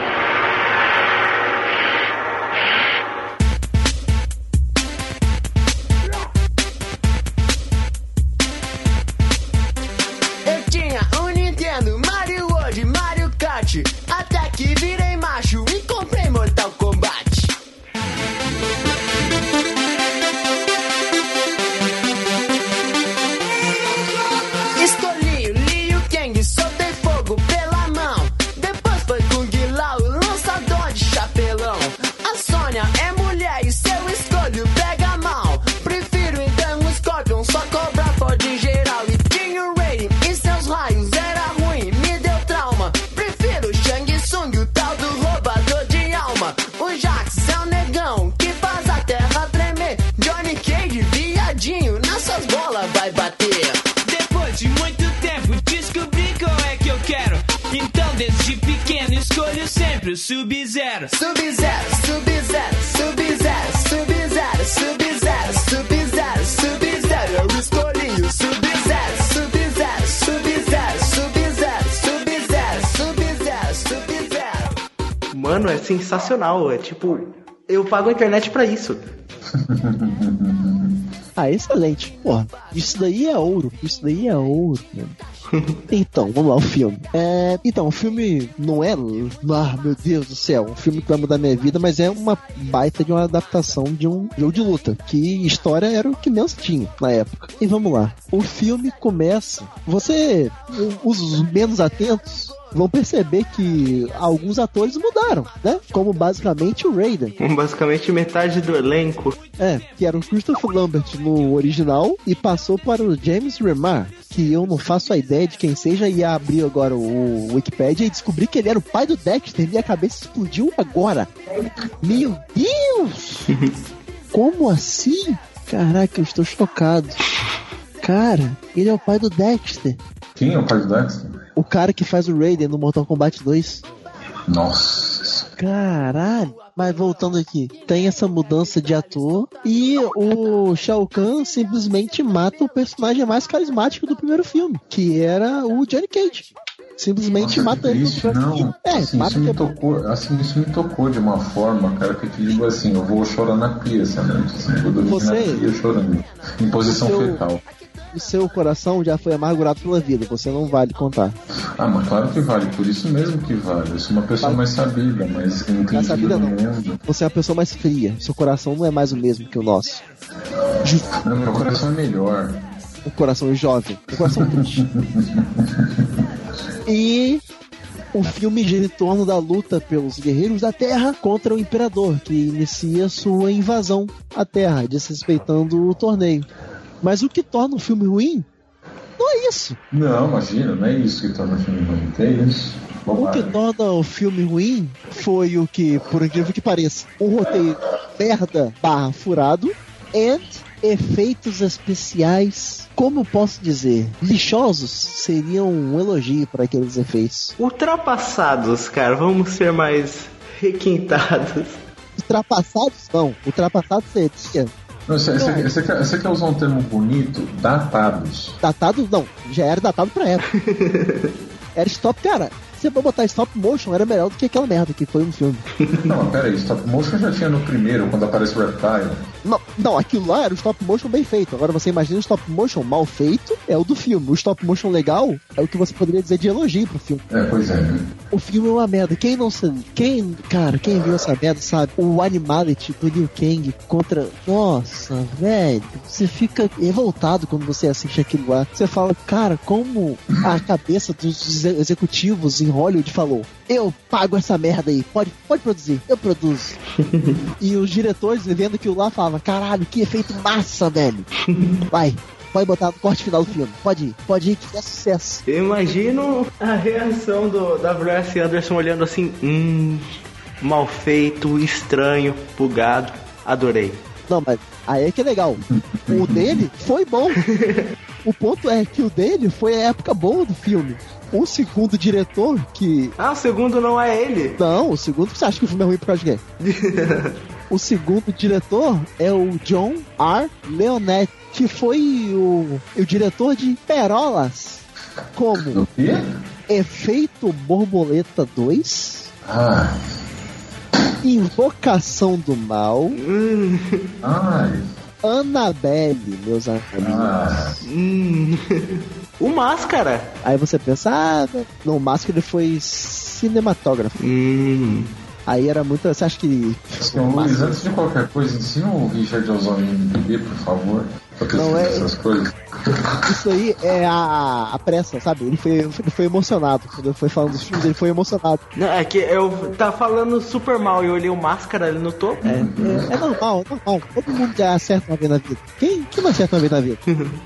Até que virei macho e comprei Mortal Kombat. Escolhi o Liu Kang, soltei fogo pela mão. Depois foi Kung Lao, lançador de chapelão. A Sônia é mulher e se eu escolho pega mal. Prefiro então um Scorpion, só cobra pode em geral. E tinha o Raiden e seus raios era ruim, me deu trauma. O tal do roubador de alma. O Jax é o negão que faz a terra tremer. Johnny Cage, viadinho, nessas bolas vai bater. Depois de muito tempo descobri qual é que eu quero. Então desde pequeno escolho sempre o Sub-Zero. Sub-Zero, Sub-Zero, Sub-Zero, Sub-Zero, Sub-Zero, Sub-Zero, Sub-Zero. Eu escolhi o Sub-Zero, Sub-Zero, Sub-Zero, Sub-Zero, Sub-Zero, Sub-Zero, Sub-Zero. Mano, é sensacional. É tipo, eu pago a internet pra isso. Excelente. Porra, isso daí é ouro. Mano. Então, vamos lá, o filme. Então, o filme não é... meu Deus do céu, um filme que vai mudar minha vida, mas é uma baita de uma adaptação de um jogo de luta, que história era o que menos tinha na época. E vamos lá. O filme começa... Os menos atentos vão perceber que alguns atores mudaram, né? Como basicamente o Raiden. Basicamente metade do elenco. Que era o Christopher Lambert no original e passou para o James Remar, que eu não faço a ideia de quem seja, e abri agora o Wikipedia e descobri que ele era o pai do Dexter. Minha cabeça explodiu agora. Meu Deus! Como assim? Caraca, eu estou chocado. Cara, ele é o pai do Dexter. Quem é o pai do Dexter? O cara que faz o Raiden no Mortal Kombat 2. Nossa. Caralho. Mas voltando aqui, tem essa mudança de ator e o Shao Kahn simplesmente mata o personagem mais carismático do primeiro filme, que era o Johnny Cage. Simplesmente mata ele. Não, isso me tocou de uma forma, cara, que eu te digo assim, eu vou chorar na pia, sabe? Assim, eu vou dormir na pia chorando, em posição fetal. O seu coração já foi amargurado pela vida, você não vale contar. Ah, mas claro que vale, por isso mesmo que vale. Eu sou uma pessoa mais sabida, mais entendida no mundo. Você é uma pessoa mais fria, seu coração não é mais o mesmo que o nosso. Não, meu coração é melhor. O coração é jovem, o coração triste. E o filme gira em torno da luta pelos guerreiros da Terra contra o Imperador, que inicia sua invasão à Terra, desrespeitando o torneio. Mas o que torna o filme ruim não é isso. Não, imagina, não é isso que torna o filme ruim. É isso. O que torna o filme ruim foi o que, por incrível que pareça, um roteiro merda / furado e efeitos especiais, como posso dizer, lixosos, seriam um elogio para aqueles efeitos. Ultrapassados, cara, vamos ser mais requintados. Ultrapassados não, ultrapassados seria... Você quer usar um termo bonito? Datados. Datados não, já era datado pra época. Era stop, cara. Se for botar stop motion, era melhor do que aquela merda que foi um filme. Não, mas pera aí, stop motion já tinha no primeiro, quando aparece o Reptile. Não, aquilo lá era o stop motion bem feito. Agora você imagina o stop motion mal feito, é o do filme. O stop motion legal é o que você poderia dizer de elogio pro filme. Pois é, né? O filme é uma merda. Quem viu essa merda sabe. O Animality do Liu Kang contra... Nossa, velho. Você fica revoltado quando você assiste aquilo lá. Você fala, cara, como a cabeça dos executivos em Hollywood falou: eu pago essa merda aí, pode produzir, eu produzo. E os diretores vendo aquilo lá falavam: caralho, que efeito massa, velho. Pode botar no corte final do filme. Pode ir que é sucesso. Eu imagino a reação da Wes Anderson olhando assim: mal feito, estranho, bugado. Adorei. Não, mas aí é que é legal. O dele foi bom. O ponto é que o dele foi a época boa do filme. O segundo diretor que... Ah, o segundo não é ele? Não, o segundo... Você acha que o filme é ruim por causa de quê? O segundo diretor é o John R. Leonetti, que foi o diretor de Perolas. Como? O quê? Efeito Borboleta 2. Invocação do Mal. Annabelle, meus amigos. O Máscara. Aí você pensa, não, o Máscara ele foi cinematógrafo. Aí era muito... Você acha que... Luiz, antes de qualquer coisa, ensina o Richard Ozone MPB, por favor. Não é essas coisas. Isso aí é a pressa, sabe? Ele foi emocionado. Quando eu fui falando dos filmes, ele foi emocionado. Não, é que eu tava falando super mal e eu olhei o Máscara ali no topo. É normal. Todo mundo já acerta uma vez na vida. Quem não acerta uma vez na vida?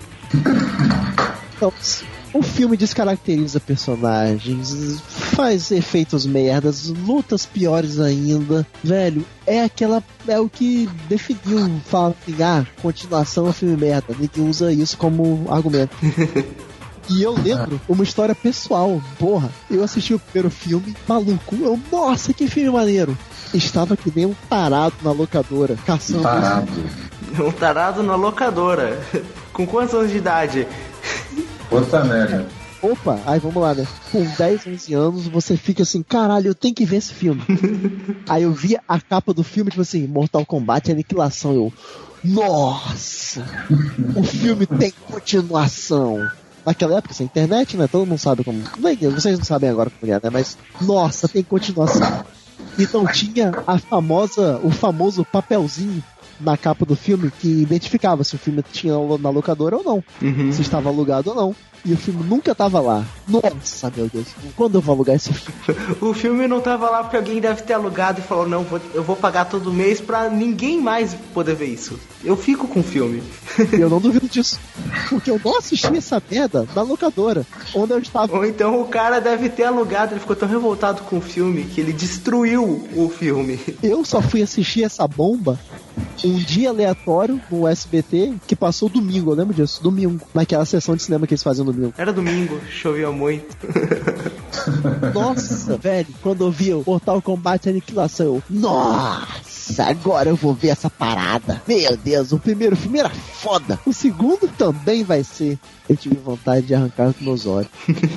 Então, o filme descaracteriza personagens, faz efeitos merdas, lutas piores ainda. Velho, é o que definiu, fala assim, continuação é um filme merda. Ninguém usa isso como argumento. E eu lembro uma história pessoal. Porra, eu assisti o primeiro filme, maluco. Nossa, que filme maneiro. Estava que nem um tarado na locadora, caçando. Um tarado na locadora. Com quantos anos de idade? Puta merda. Opa, aí vamos lá, né? Com 10, 11 anos, você fica assim, caralho, eu tenho que ver esse filme. Aí eu vi a capa do filme, tipo assim, Mortal Kombat Aniquilação. Eu, nossa! O filme tem continuação. Naquela época, sem internet, né? Todo mundo sabe como... Vocês não sabem agora como é, né? Mas, nossa, tem continuação. Então tinha o famoso papelzinho na capa do filme que identificava se o filme tinha na locadora ou não. Se estava alugado ou não. E o filme nunca tava lá. Nossa, meu Deus. Quando eu vou alugar esse filme? O filme não tava lá porque alguém deve ter alugado e falou, não, eu vou pagar todo mês pra ninguém mais poder ver isso. Eu fico com o filme. Eu não duvido disso. Porque eu não assisti essa merda na locadora, onde eu estava. Ou então o cara deve ter alugado, ele ficou tão revoltado com o filme que ele destruiu o filme. Eu só fui assistir essa bomba um dia aleatório no SBT que passou domingo, eu lembro disso, domingo, naquela sessão de cinema que eles faziam domingo. Era domingo, chovia muito. Nossa, velho, quando eu vi o Mortal Kombat Aniquilação, eu, nossa, agora eu vou ver essa parada. Meu Deus, o primeiro filme era foda, o segundo também vai ser. Eu tive vontade de arrancar com meus olhos.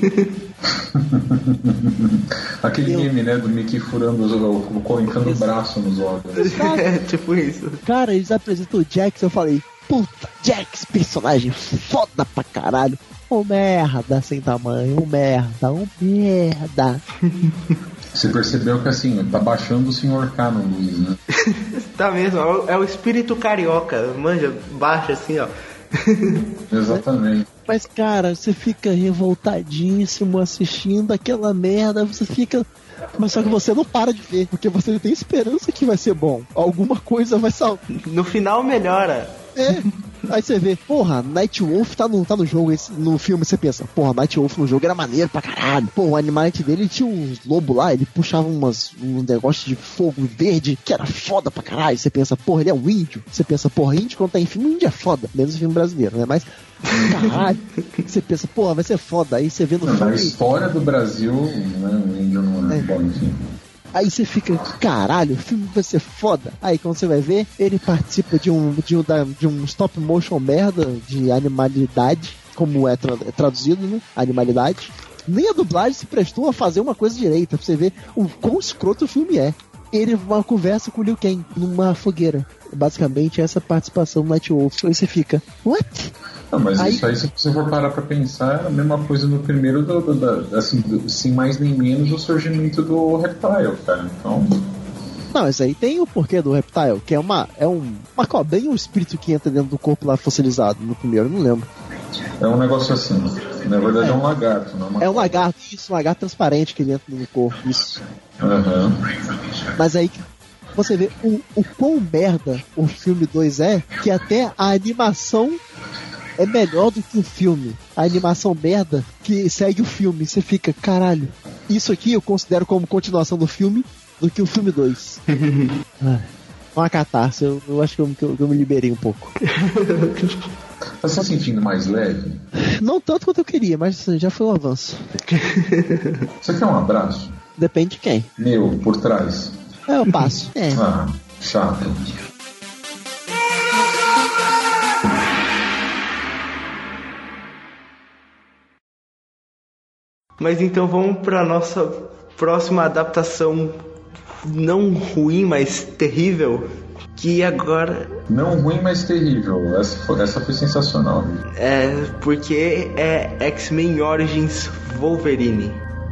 Aquele meme, né, do Mickey furando colocando o braço nos olhos. É, tipo isso. Cara, eles apresentam o Jax, eu falei, puta, Jax, personagem foda pra caralho. Um merda sem tamanho, um merda. Você percebeu que assim, tá baixando o Sr. K no Luiz, né? Tá mesmo, é o espírito carioca, manja, baixa assim, ó. Exatamente. Mas, cara, você fica revoltadíssimo assistindo aquela merda, você fica... Mas só que você não para de ver, porque você tem esperança que vai ser bom. Alguma coisa vai salvar. No final melhora. É. Aí você vê, porra, Nightwolf tá no jogo, no filme você pensa, porra, Nightwolf no jogo era maneiro pra caralho. Pô, o animality dele tinha uns lobos lá, ele puxava um negócio de fogo verde que era foda pra caralho. Você pensa, porra, ele é um índio. Você pensa, porra, índio quando tá em filme, índio é foda. Menos filme brasileiro, né? Mas, caralho, você pensa, porra, vai ser foda. Aí você vê no filme... Na história do Brasil, né, o índio não é bom, enfim. Aí você fica, caralho, o filme vai ser foda. Aí quando você vai ver, ele participa de um stop motion merda de animalidade, como é traduzido, né? Animalidade. Nem a dublagem se prestou a fazer uma coisa direita, pra você ver o quão escroto o filme é. Ele uma conversa com o Liu Kang numa fogueira. Basicamente essa participação do Nightwolf. Aí você fica, what? Não, mas aí, isso aí, se você for parar pra pensar, é a mesma coisa no primeiro, assim, sem mais nem menos, o surgimento do Reptile, cara. Então... Não, isso aí tem o porquê do Reptile, que é uma cobrinha ou um espírito que entra dentro do corpo lá fossilizado. No primeiro, eu não lembro. É um negócio assim. Na verdade é um lagarto, não é uma... É um lagarto, isso, um lagarto transparente que ele entra no corpo, isso. Uhum. Mas aí você vê o quão merda o filme 2 é, que até a animação é melhor do que o filme. A animação merda que segue o filme. Você fica, caralho, isso aqui eu considero como continuação do filme do que o filme 2. Uma catarse, eu acho que eu me liberei um pouco. Tá se sentindo mais leve? Não tanto quanto eu queria, mas já foi um avanço. Você quer um abraço? Depende de quem. Meu, por trás. Eu passo. É. Ah, chato. Mas então vamos pra nossa próxima adaptação não ruim, mas terrível. Que agora... Não ruim, mas terrível. Essa foi sensacional. É, porque é X-Men Origins Wolverine.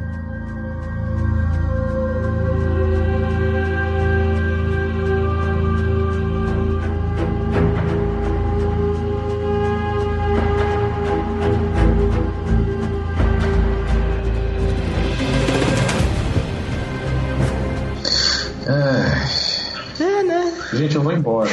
Gente, eu vou embora.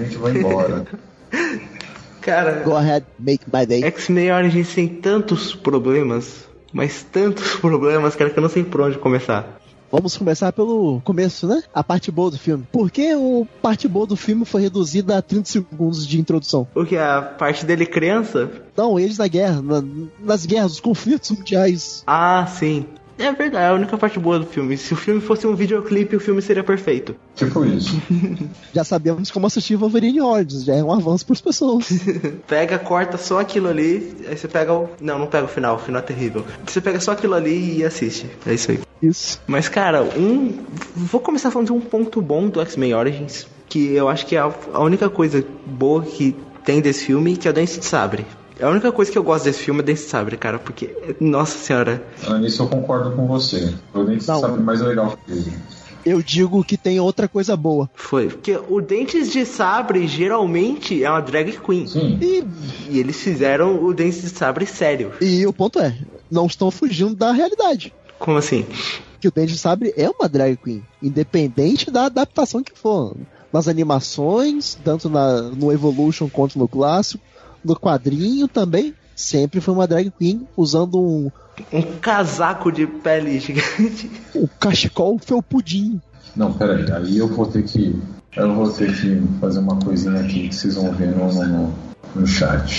Cara, go ahead, make my day. X-Men Origins tem tantos problemas, mas tantos problemas, cara, que eu não sei por onde começar. Vamos começar pelo começo, né? A parte boa do filme. Por que a parte boa do filme foi reduzida a 30 segundos de introdução? Porque a parte dele criança? Não, eles na guerra, nas guerras, os conflitos mundiais. Ah, sim. É verdade, é a única parte boa do filme. Se o filme fosse um videoclipe, o filme seria perfeito. Tipo isso. Já sabemos como assistir Wolverine Origins, já é um avanço pras pessoas. Pega, corta só aquilo ali, aí você pega o... Não pega o final é terrível. Você pega só aquilo ali e assiste. É isso aí. Isso. Mas, cara, vou começar falando de um ponto bom do X-Men Origins, que eu acho que é a única coisa boa que tem desse filme, que é o Dente de Sabre. A única coisa que eu gosto desse filme é Dente de Sabre, cara, porque, nossa senhora. Nisso eu concordo com você. O Dente de Sabre é mais legal que ele. Eu digo que tem outra coisa boa. Foi, porque o Dentes de Sabre geralmente é uma drag queen. Sim. E eles fizeram o Dentes de Sabre sério. E o ponto é, não estão fugindo da realidade. Como assim? Que o Dente de Sabre é uma drag queen, independente da adaptação que for. Nas animações, tanto no Evolution quanto no clássico. No quadrinho também, sempre foi uma drag queen usando um casaco de pele gigante. Um cachecol felpudinho. Não, peraí, aí eu vou ter que fazer uma coisinha aqui que vocês vão ver no chat.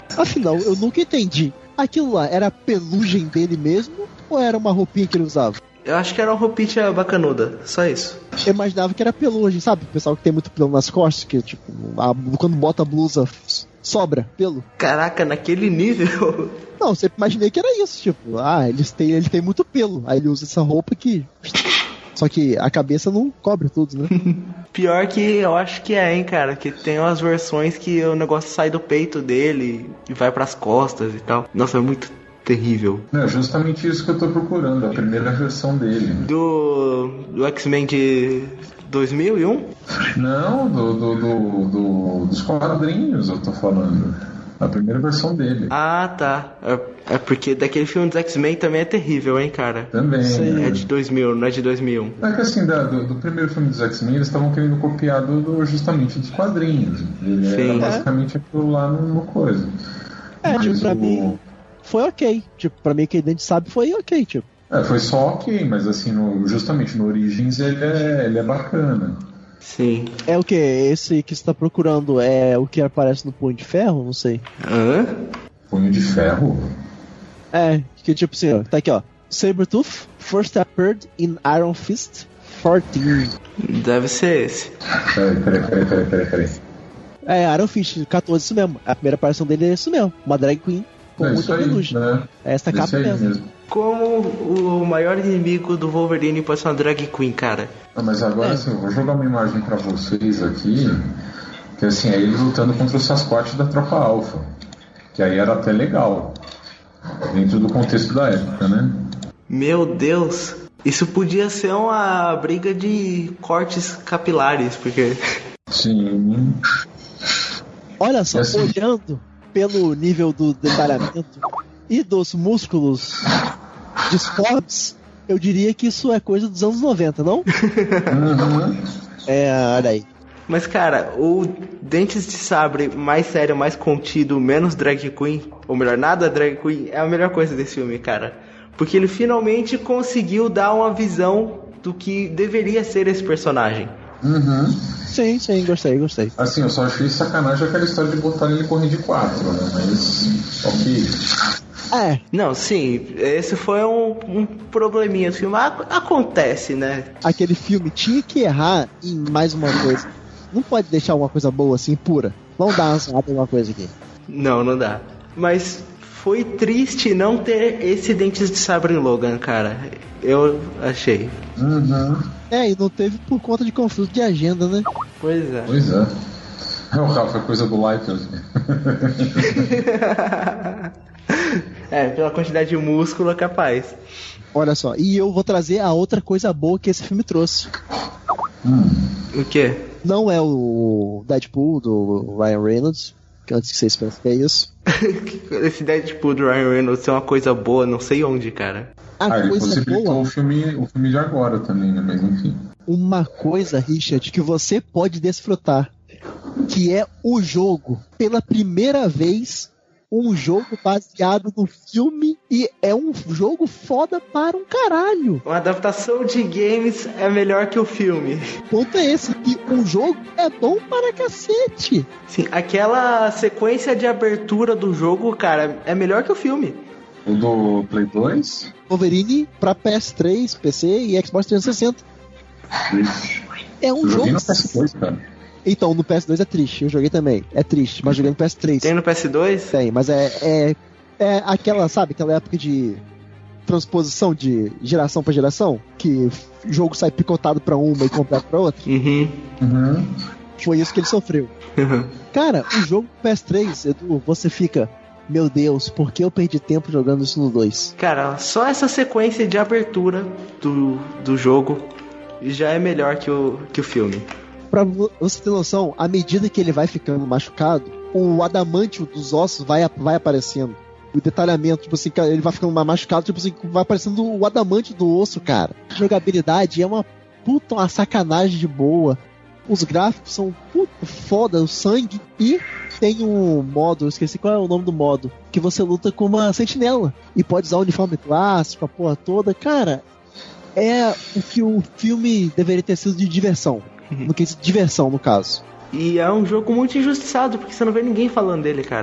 Afinal, eu nunca entendi. Aquilo lá era a pelugem dele mesmo ou era uma roupinha que ele usava? Eu acho que era uma roupinha bacanuda, só isso. Eu imaginava que era pelugem, sabe? O pessoal que tem muito pelo nas costas, que tipo, quando bota a blusa, sobra pelo. Caraca, naquele nível? Não, eu sempre imaginei que era isso, tipo, ele tem muito pelo, aí ele usa essa roupa que... Só que a cabeça não cobre tudo, né? Pior que eu acho que hein, cara, que tem umas versões que o negócio sai do peito dele e vai pras costas e tal. Nossa, é muito terrível. É justamente isso que eu tô procurando, a primeira versão dele. Do X-Men de 2001? Não, dos quadrinhos eu tô falando. A primeira versão dele. Ah, tá. É porque daquele filme dos X-Men também é terrível, hein, cara? Também. É de 2000, não é de 2001. É que assim, do primeiro filme dos X-Men, eles estavam querendo copiar justamente dos quadrinhos. Ele era basicamente aquilo lá no coisa. Tipo, pra mim foi ok. Tipo, pra mim que a gente sabe foi ok, tipo. Foi só ok, mas assim, justamente no Origins ele é bacana. Sim. É o que? Esse que você tá procurando é o que aparece no Punho de Ferro? Não sei. Hã? Punho de Ferro? É, que tipo assim, ó, tá aqui, ó. Sabretooth first appeared in Iron Fist 14. Deve ser esse. Peraí. É, Iron Fist 14, isso mesmo. A primeira aparição dele é isso mesmo. Uma drag queen com muita pelugem. Né? É essa capa mesmo. Como o maior inimigo do Wolverine pode ser uma drag queen, cara? Mas agora assim, eu vou jogar uma imagem pra vocês aqui, que assim, é ele lutando contra o Sasquatch da Tropa Alpha, que aí era até legal, dentro do contexto da época, né? Meu Deus, isso podia ser uma briga de cortes capilares, porque... Sim. Olha só, assim, olhando pelo nível do detalhamento e dos músculos disformes, eu diria que isso é coisa dos anos 90, não? Uhum. Olha aí. Mas, cara, o Dentes de Sabre mais sério, mais contido, menos drag queen, ou melhor, nada drag queen, é a melhor coisa desse filme, cara. Porque ele finalmente conseguiu dar uma visão do que deveria ser esse personagem. Uhum. Sim, gostei. Assim, eu só achei sacanagem aquela história de botar ele correndo de 4, né? Mas, ok. Não, sim, esse foi um probleminha do filme. Acontece, né? Aquele filme tinha que errar em mais uma coisa. Não pode deixar uma coisa boa assim, pura. Vamos dar uma zoada em uma coisa aqui. Não dá. Mas foi triste não ter esse Dentes de Sabre em Logan, cara. Eu achei. Uhum. E não teve por conta de conflito de agenda, né? Pois é. O cara foi coisa do like hoje. Pela quantidade de músculo é capaz. Olha só, e eu vou trazer a outra coisa boa que esse filme trouxe. O quê? Não é o Deadpool do Ryan Reynolds, que antes que vocês pensem que é isso. Esse Deadpool do Ryan Reynolds é uma coisa boa, não sei onde, cara. A ele coisa possibilitou boa, o filme de agora também, né? Mas enfim. uma coisa, Richard, que você pode desfrutar, que é o jogo. Pela primeira vez, um jogo baseado no filme, e é um jogo foda para um caralho. Uma adaptação de games é melhor que o filme. O ponto é esse, que um jogo é bom para cacete. Sim, aquela sequência de abertura do jogo, cara, é melhor que o filme. O do Play 2? Wolverine para PS3, PC e Xbox 360. É um eu jogo... joguei no PS2, cara. Então, no PS2 é triste, eu joguei também. É triste, mas joguei no PS3. Tem no PS2? Tem, mas é aquela, sabe, aquela época de transposição de geração pra geração, que o jogo sai picotado pra uma e completo pra outra. Uhum. Foi isso que ele sofreu. Cara, o jogo PS3, Edu, você fica... Meu Deus, por que eu perdi tempo jogando isso no 2? Cara, só essa sequência de abertura do jogo já é melhor que o filme. Pra você ter noção, à medida que ele vai ficando machucado, o adamantio dos ossos vai aparecendo. O detalhamento, tipo assim, ele vai ficando mais machucado, tipo assim, vai aparecendo o adamantio do osso, cara. A jogabilidade é uma sacanagem de boa. Os gráficos são foda, o sangue. E tem um modo, eu esqueci qual é o nome do modo, que você luta com uma sentinela e pode usar o uniforme clássico, a porra toda. Cara, é o que o filme deveria ter sido de diversão. No que diversão, no caso. E é um jogo muito injustiçado, porque você não vê ninguém falando dele, cara.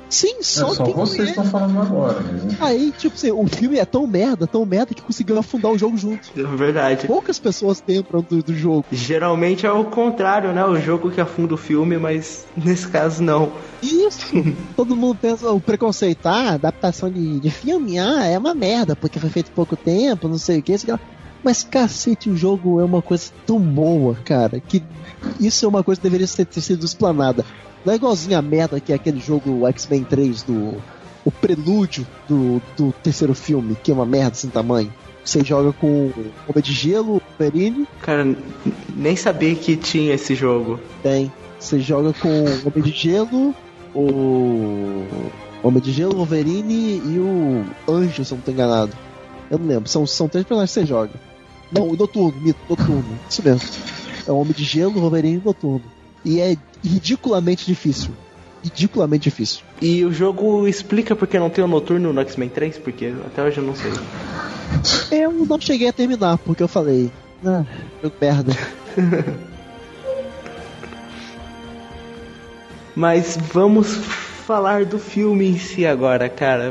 Sim, só só quem vocês conhece. estão falando agora mesmo. Aí, tipo assim, o filme é tão merda que conseguiu afundar o jogo junto. É verdade. Poucas pessoas lembram do jogo. Geralmente é o contrário, né? O jogo que afunda o filme, mas nesse caso não. Isso! Todo mundo pensa, o preconceito, adaptação de filme, é uma merda, porque foi feito pouco tempo, não sei o que, mas cacete, o jogo é uma coisa tão boa, cara, que isso é uma coisa que deveria ter sido explanada. Não é igualzinho a merda que é aquele jogo X-Men 3 o prelúdio do terceiro filme, que é uma merda sem tamanho. Você joga com Homem de Gelo, Wolverine. Cara, nem sabia que tinha esse jogo. Tem. Você joga com Homem de Gelo, o Wolverine e o Anjo, se eu não tô enganado. Eu não lembro. São 3 personagens que você joga. Não, o Noturno. Isso mesmo. É o Homem de Gelo, Wolverine e o Noturno. E é ridiculamente difícil. E o jogo explica porque não tem o Noturno no X-Men 3? Porque até hoje eu não sei. Eu não cheguei a terminar, porque eu falei, jogo merda. Mas vamos falar do filme em si agora, cara.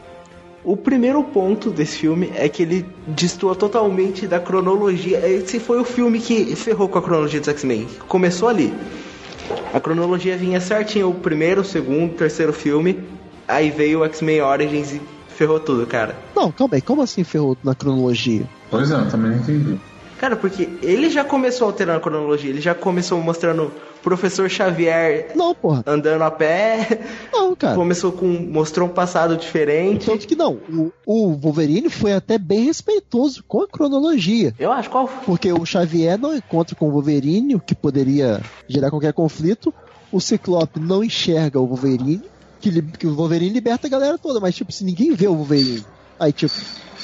O primeiro ponto desse filme é que ele destoa totalmente da cronologia. Esse foi o filme que ferrou com a cronologia dos X-Men. Começou ali. A cronologia vinha certinho, o primeiro, o segundo, o terceiro filme. Aí veio o X-Men Origins e ferrou tudo, cara. Não, calma aí, como assim ferrou na cronologia? Pois é, eu também não entendi. Cara, porque ele já começou alterando a cronologia. Ele já começou mostrando o Professor Xavier andando a pé. Não, cara. Mostrou um passado diferente. Tanto que não. O Wolverine foi até bem respeitoso com a cronologia. Eu acho, qual? Porque o Xavier não encontra com o Wolverine, o que poderia gerar qualquer conflito. O Ciclope não enxerga o Wolverine, que o Wolverine liberta a galera toda. Mas, tipo, se ninguém vê o Wolverine, aí, tipo...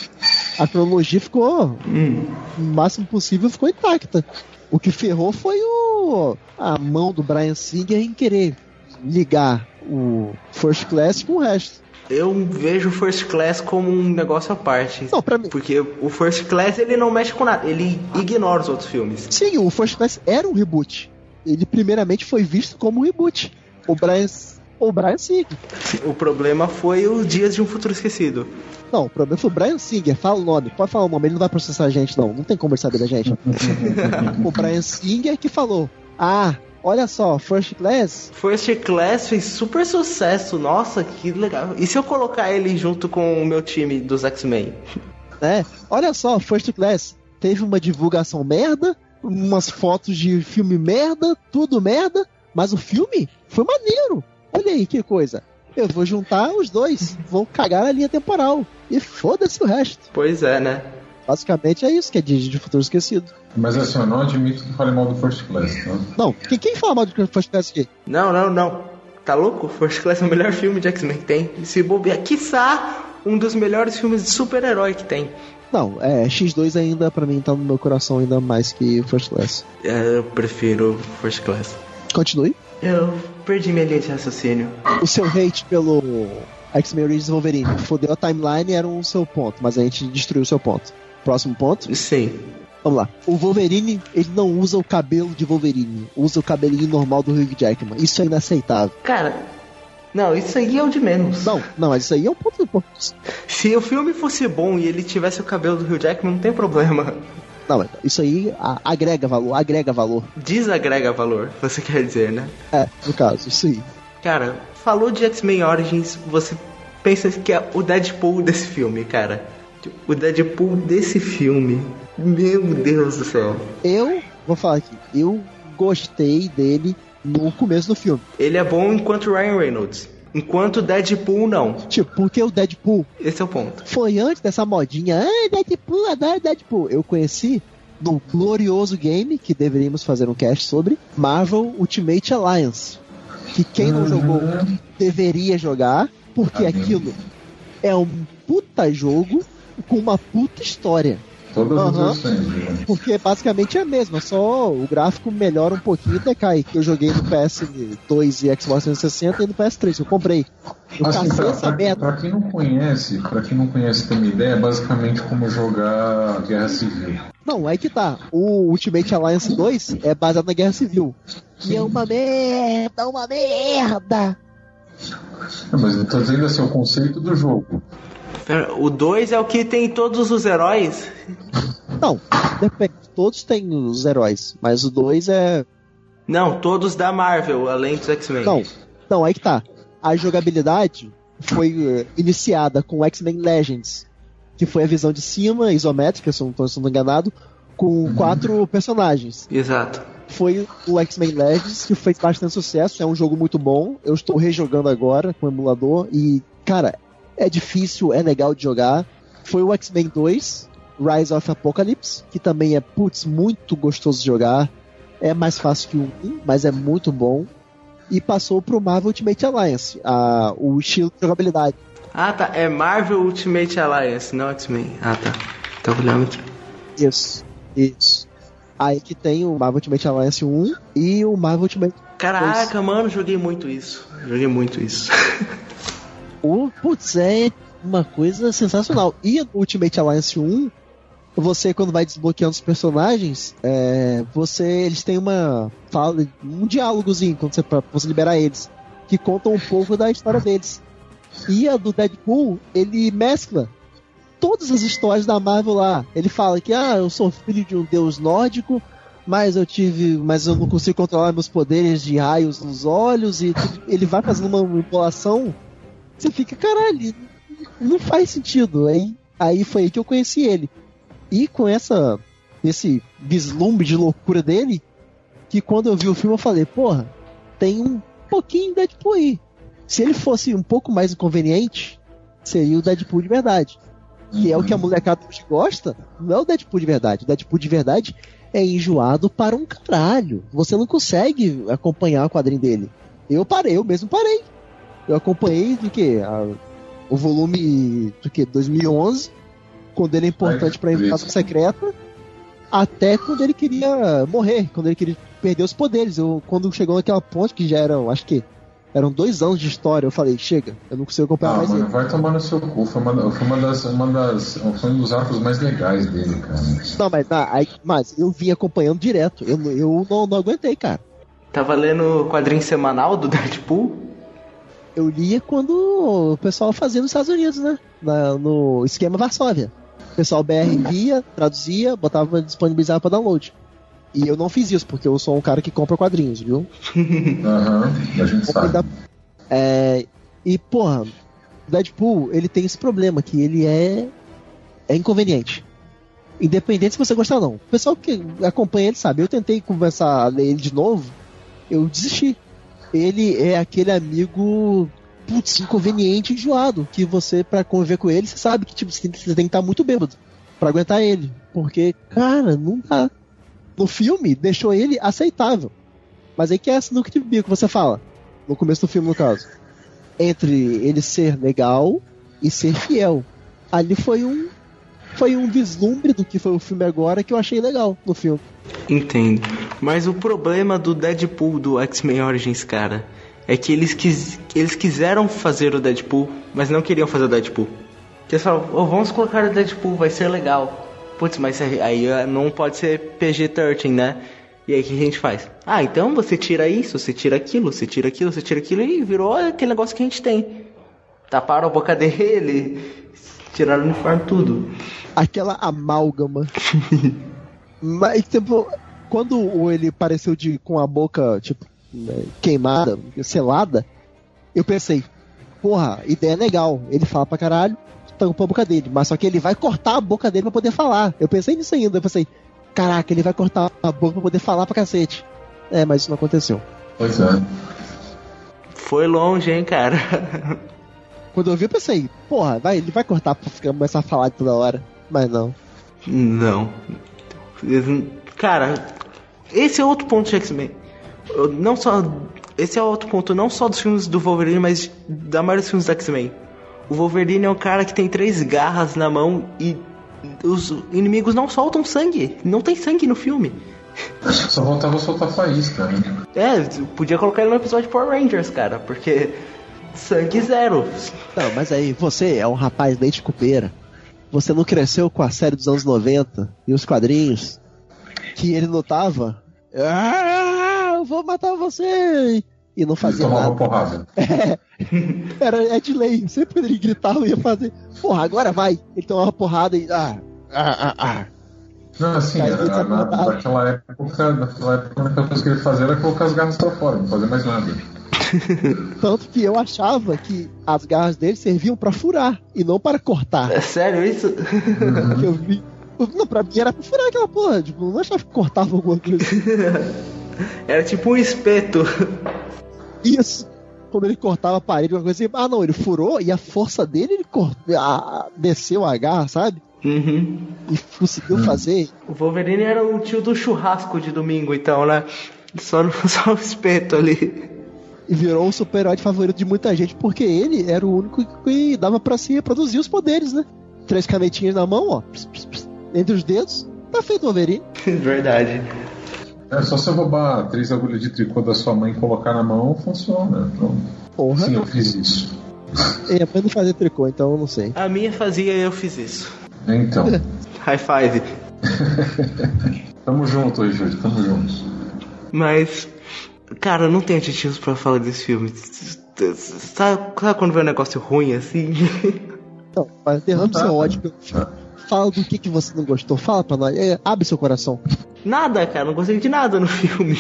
A cronologia ficou, o máximo possível, ficou intacta. O que ferrou foi a mão do Bryan Singer em querer ligar o First Class com o resto. Eu vejo o First Class como um negócio à parte. Não, pra mim... Porque o First Class, ele não mexe com nada. Ele ignora os outros filmes. Sim, o First Class era um reboot. Ele primeiramente foi visto como um reboot. O Bryan Singer. O problema foi os Dias de um Futuro Esquecido. Não, o problema foi o Bryan Singer. Fala o nome, pode falar o nome, ele não vai processar a gente, não. Não tem como ele saber da gente. O Bryan Singer que falou: olha só, First Class fez super sucesso. Nossa, que legal. E se eu colocar ele junto com o meu time dos X-Men? Olha só, First Class teve uma divulgação merda, umas fotos de filme merda, tudo merda, mas o filme foi maneiro. Olha aí que coisa. Eu vou juntar os dois, vou cagar a linha temporal e foda-se o resto. Pois é, né? Basicamente é isso que é de Futuro Esquecido. Mas assim, eu não admito que fale mal do First Class, tá? Não, quem fala mal do First Class aqui? Não. Tá louco? First Class é o melhor filme de X-Men que tem. E se bobear, quiçá um dos melhores filmes de super-herói que tem. Não, X2 ainda pra mim tá no meu coração ainda mais que First Class. Eu prefiro First Class. Continue. Eu perdi minha linha de raciocínio. O seu hate pelo X-Men Origins Wolverine fodeu a timeline, era o seu ponto, mas a gente destruiu o seu ponto. Próximo ponto? Sim. Vamos lá. O Wolverine, ele não usa o cabelo de Wolverine, usa o cabelinho normal do Hugh Jackman. Isso é inaceitável. Cara, não, isso aí é o de menos. Não, mas isso aí é um ponto do ponto. Se o filme fosse bom e ele tivesse o cabelo do Hugh Jackman, não tem problema. Não, isso aí agrega valor. Desagrega valor, você quer dizer, né? No caso, isso aí. Cara, falou de X-Men Origins, você pensa que é o Deadpool desse filme, cara. O Deadpool desse filme, meu Deus do céu. Eu vou falar aqui, eu gostei dele no começo do filme. Ele é bom enquanto Ryan Reynolds. Enquanto Deadpool, não. Tipo, porque o Deadpool... Esse é o ponto. Foi antes dessa modinha, Deadpool, adoro Deadpool. Eu conheci no glorioso game, que deveríamos fazer um cast sobre, Marvel Ultimate Alliance. Que quem não jogou, deveria jogar, porque aquilo é um puta jogo com uma puta história. Todas as versões, né? Porque basicamente é a mesma, só o gráfico melhora um pouquinho e decai. Que eu joguei no PS2 e Xbox 360 e no PS3, eu comprei. Assim, pra quem não conhece, tem uma ideia, é basicamente como jogar Guerra Civil. Não, aí que tá. O Ultimate Alliance 2 é baseado na Guerra Civil. Sim. E é uma merda. Não, mas eu tô dizendo assim, o conceito do jogo. O 2 é o que tem todos os heróis? Não, depende. Todos têm os heróis, mas o 2 é... Não, todos da Marvel, além dos X-Men. Não, aí que tá. A jogabilidade foi iniciada com o X-Men Legends, que foi a visão de cima, isométrica, se eu não estou enganado, com 4 personagens. Exato. Foi o X-Men Legends, que fez bastante sucesso, é um jogo muito bom. Eu estou rejogando agora com o emulador e, cara, é difícil, é legal de jogar. Foi o X-Men 2, Rise of Apocalypse, que também é, muito gostoso de jogar. É mais fácil que o 1, mas é muito bom. E passou pro Marvel Ultimate Alliance, o estilo de jogabilidade. Ah, tá. É Marvel Ultimate Alliance, não X-Men. Ah, tá. Tá olhando aqui. Isso. Aí que tem o Marvel Ultimate Alliance 1 e o Marvel Ultimate... Caraca, mano, joguei muito isso. É uma coisa sensacional. E no Ultimate Alliance 1, você, quando vai desbloqueando os personagens, eles têm um diálogozinho pra você liberar eles, que contam um pouco da história deles. E a do Deadpool, ele mescla todas as histórias da Marvel lá. Ele fala que, eu sou filho de um deus nórdico, mas eu não consigo controlar meus poderes de raios nos olhos, e ele vai fazendo uma manipulação. Você fica, caralho, não faz sentido. Aí foi aí que eu conheci ele. E com esse vislumbre de loucura dele, que quando eu vi o filme eu falei, porra, tem um pouquinho de Deadpool aí. Se ele fosse um pouco mais inconveniente, seria o Deadpool de verdade. Que é o que a molecada hoje gosta, não é o Deadpool de verdade. O Deadpool de verdade é enjoado para um caralho. Você não consegue acompanhar o quadrinho dele. Eu mesmo parei. Eu acompanhei o volume 2011, quando ele é importante pra Invasão Secreta, até quando ele queria morrer, quando ele queria perder os poderes. Quando chegou naquela ponte, que já eram 2 anos de história, eu falei, chega, eu não consigo acompanhar mais ele. Vai tomar no seu cu, foi um dos arcos mais legais dele, cara. Não, mas eu vim acompanhando direto, eu não aguentei, cara. Tava lendo o quadrinho semanal do Deadpool? Eu lia quando o pessoal fazia nos Estados Unidos, né? No esquema Varsóvia. O pessoal BR via, traduzia, botava, disponibilizava pra download. E eu não fiz isso, porque eu sou um cara que compra quadrinhos, viu? A gente sabe. E, porra, o Deadpool, ele tem esse problema, que ele é inconveniente. Independente se você gostar ou não. O pessoal que acompanha ele sabe. Eu tentei começar a ler ele de novo, eu desisti. Ele é aquele amigo inconveniente, enjoado, que você, pra conviver com ele, você sabe que você tem que estar muito bêbado pra aguentar ele, porque, cara, não dá. No filme, deixou ele aceitável, mas aí que é essa no que bico que você fala, no começo do filme, no caso, entre ele ser legal e ser fiel. Ali foi um vislumbre do que foi o filme agora, que eu achei legal no filme. Entendo. Mas o problema do Deadpool do X-Men Origins, cara, é que eles quiseram fazer o Deadpool, mas não queriam fazer o Deadpool. Eles falaram, vamos colocar o Deadpool, vai ser legal. Putz, mas aí não pode ser PG-13, né? E aí o que a gente faz? Então você tira isso, você tira aquilo, você tira aquilo, você tira aquilo, e virou aquele negócio que a gente tem. Taparam a boca dele, tiraram o uniforme, tudo. Aquela amálgama. Mas, tipo, quando ele apareceu com a boca, tipo, queimada, selada, eu pensei, porra, ideia legal. Ele fala pra caralho, tampa a boca dele, mas só que ele vai cortar a boca dele pra poder falar. Eu pensei nisso ainda, eu pensei, caraca, ele vai cortar a boca pra poder falar pra cacete. Mas isso não aconteceu. Pois é. Foi longe, hein, cara. Quando eu vi, eu pensei, porra, ele vai cortar pra começar a falar toda hora. Mas não. Não. Cara, esse é outro ponto de X-Men. Esse é outro ponto, não só dos filmes do Wolverine, mas da maioria dos filmes do X-Men. O Wolverine é um cara que tem 3 garras na mão e os inimigos não soltam sangue. Não tem sangue no filme. Só voltava a soltar faísca, né? Podia colocar ele no episódio de Power Rangers, cara, porque sangue zero. Não, mas aí, você é um rapaz leite cupeira. Você não cresceu com a série dos anos 90 e os quadrinhos que ele lutava, eu vou matar você, e não fazia Ele tomava nada. porrada. É de lei. Sempre que ele gritava, ia fazer. Porra, agora vai. Ele tomava porrada e. Não, assim, naquela época, a única coisa que ele fazia era colocar as garras pra fora, não fazia mais nada. Tanto que eu achava que as garras dele serviam pra furar e não para cortar. É sério isso? Que eu vi. Não, pra mim era pra furar aquela porra. Tipo, não achava que cortava alguma coisa. Era tipo um espeto. Isso. Quando ele cortava a parede, uma coisa assim. Não, ele furou e a força dele, ele desceu a garra, sabe? Uhum. E conseguiu fazer. O Wolverine era o tio do churrasco de domingo, então, né? Só o espeto ali. E virou o super-herói favorito de muita gente, porque ele era o único que dava pra se reproduzir os poderes, né? 3 canetinhas na mão, ó. Entre os dedos, tá feito o Wolverine. Verdade. É só você roubar 3 agulhas de tricô da sua mãe e colocar na mão, funciona. Então, porra. Sim, eu fiz isso. A mãe não fazia tricô, então eu não sei. A minha fazia e eu fiz isso. Então. High five. Tamo junto hoje, Júlio, tamo junto. Mas, cara, eu não tenho adjetivos pra falar desse filme. Sabe quando vê um negócio ruim assim? Então, mas derrame seu ódio. Fala do que você não gostou. Fala pra nós. Abre seu coração. Nada, cara. Não gostei de nada no filme.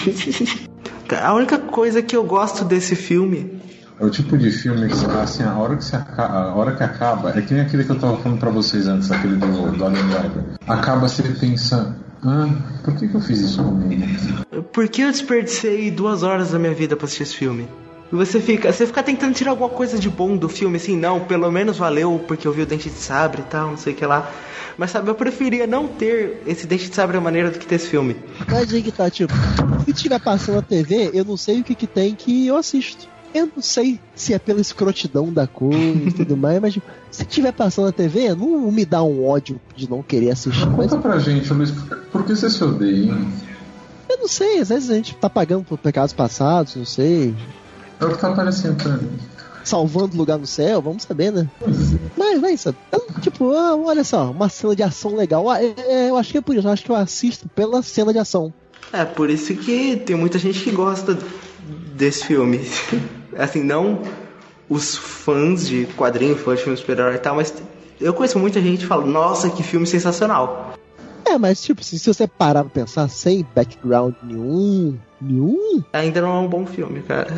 A única coisa que eu gosto desse filme... É o tipo de filme que você fala assim, a hora que acaba, é que nem aquele que eu tava falando pra vocês antes, aquele do Adam Driver. Acaba, você pensa, por que eu fiz isso comigo? Por que eu desperdicei 2 horas da minha vida pra assistir esse filme? E você fica tentando tirar alguma coisa de bom do filme, assim, não, pelo menos valeu porque eu vi o Dente de Sabre e tal, não sei o que lá. Mas sabe, eu preferia não ter esse Dente de Sabre à maneira do que ter esse filme. Mas aí que tá, tipo, se tiver passando na TV, eu não sei o que tem que eu assisto. Eu não sei se é pela escrotidão da coisa e tudo mais, mas se tiver passando na TV, não me dá um ódio de não querer assistir. Conta pra gente, Luiz, por que você se odeia, hein? Eu não sei, às vezes a gente tá pagando por pecados passados, não sei. É o que tá aparecendo pra mim. Salvando lugar no céu, vamos saber, né? Mas, sabe? Tipo, olha só, uma cena de ação legal. Eu acho que é por isso, eu acho que eu assisto pela cena de ação. É, por isso que tem muita gente que gosta desse filme. Assim, não os fãs de quadrinhos, fãs de filme super-herói e tal, mas eu conheço muita gente que fala, nossa, que filme sensacional. Mas tipo, se você parar pra pensar sem background nenhum... Ainda não é um bom filme, cara.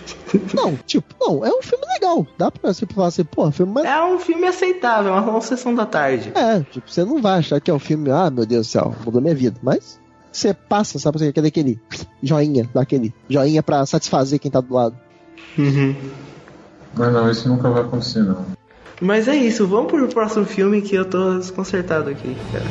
Não, é um filme legal. Dá pra você falar assim, pô, filme mais... É um filme aceitável, é uma sessão da tarde. Tipo, você não vai achar que é um filme, meu Deus do céu, mudou minha vida, mas... Você passa, sabe, aquele joinha, daquele joinha pra satisfazer quem tá do lado. Uhum. Mas não, isso nunca vai acontecer, não. Mas é isso, vamos pro próximo filme que eu tô desconcertado aqui, cara.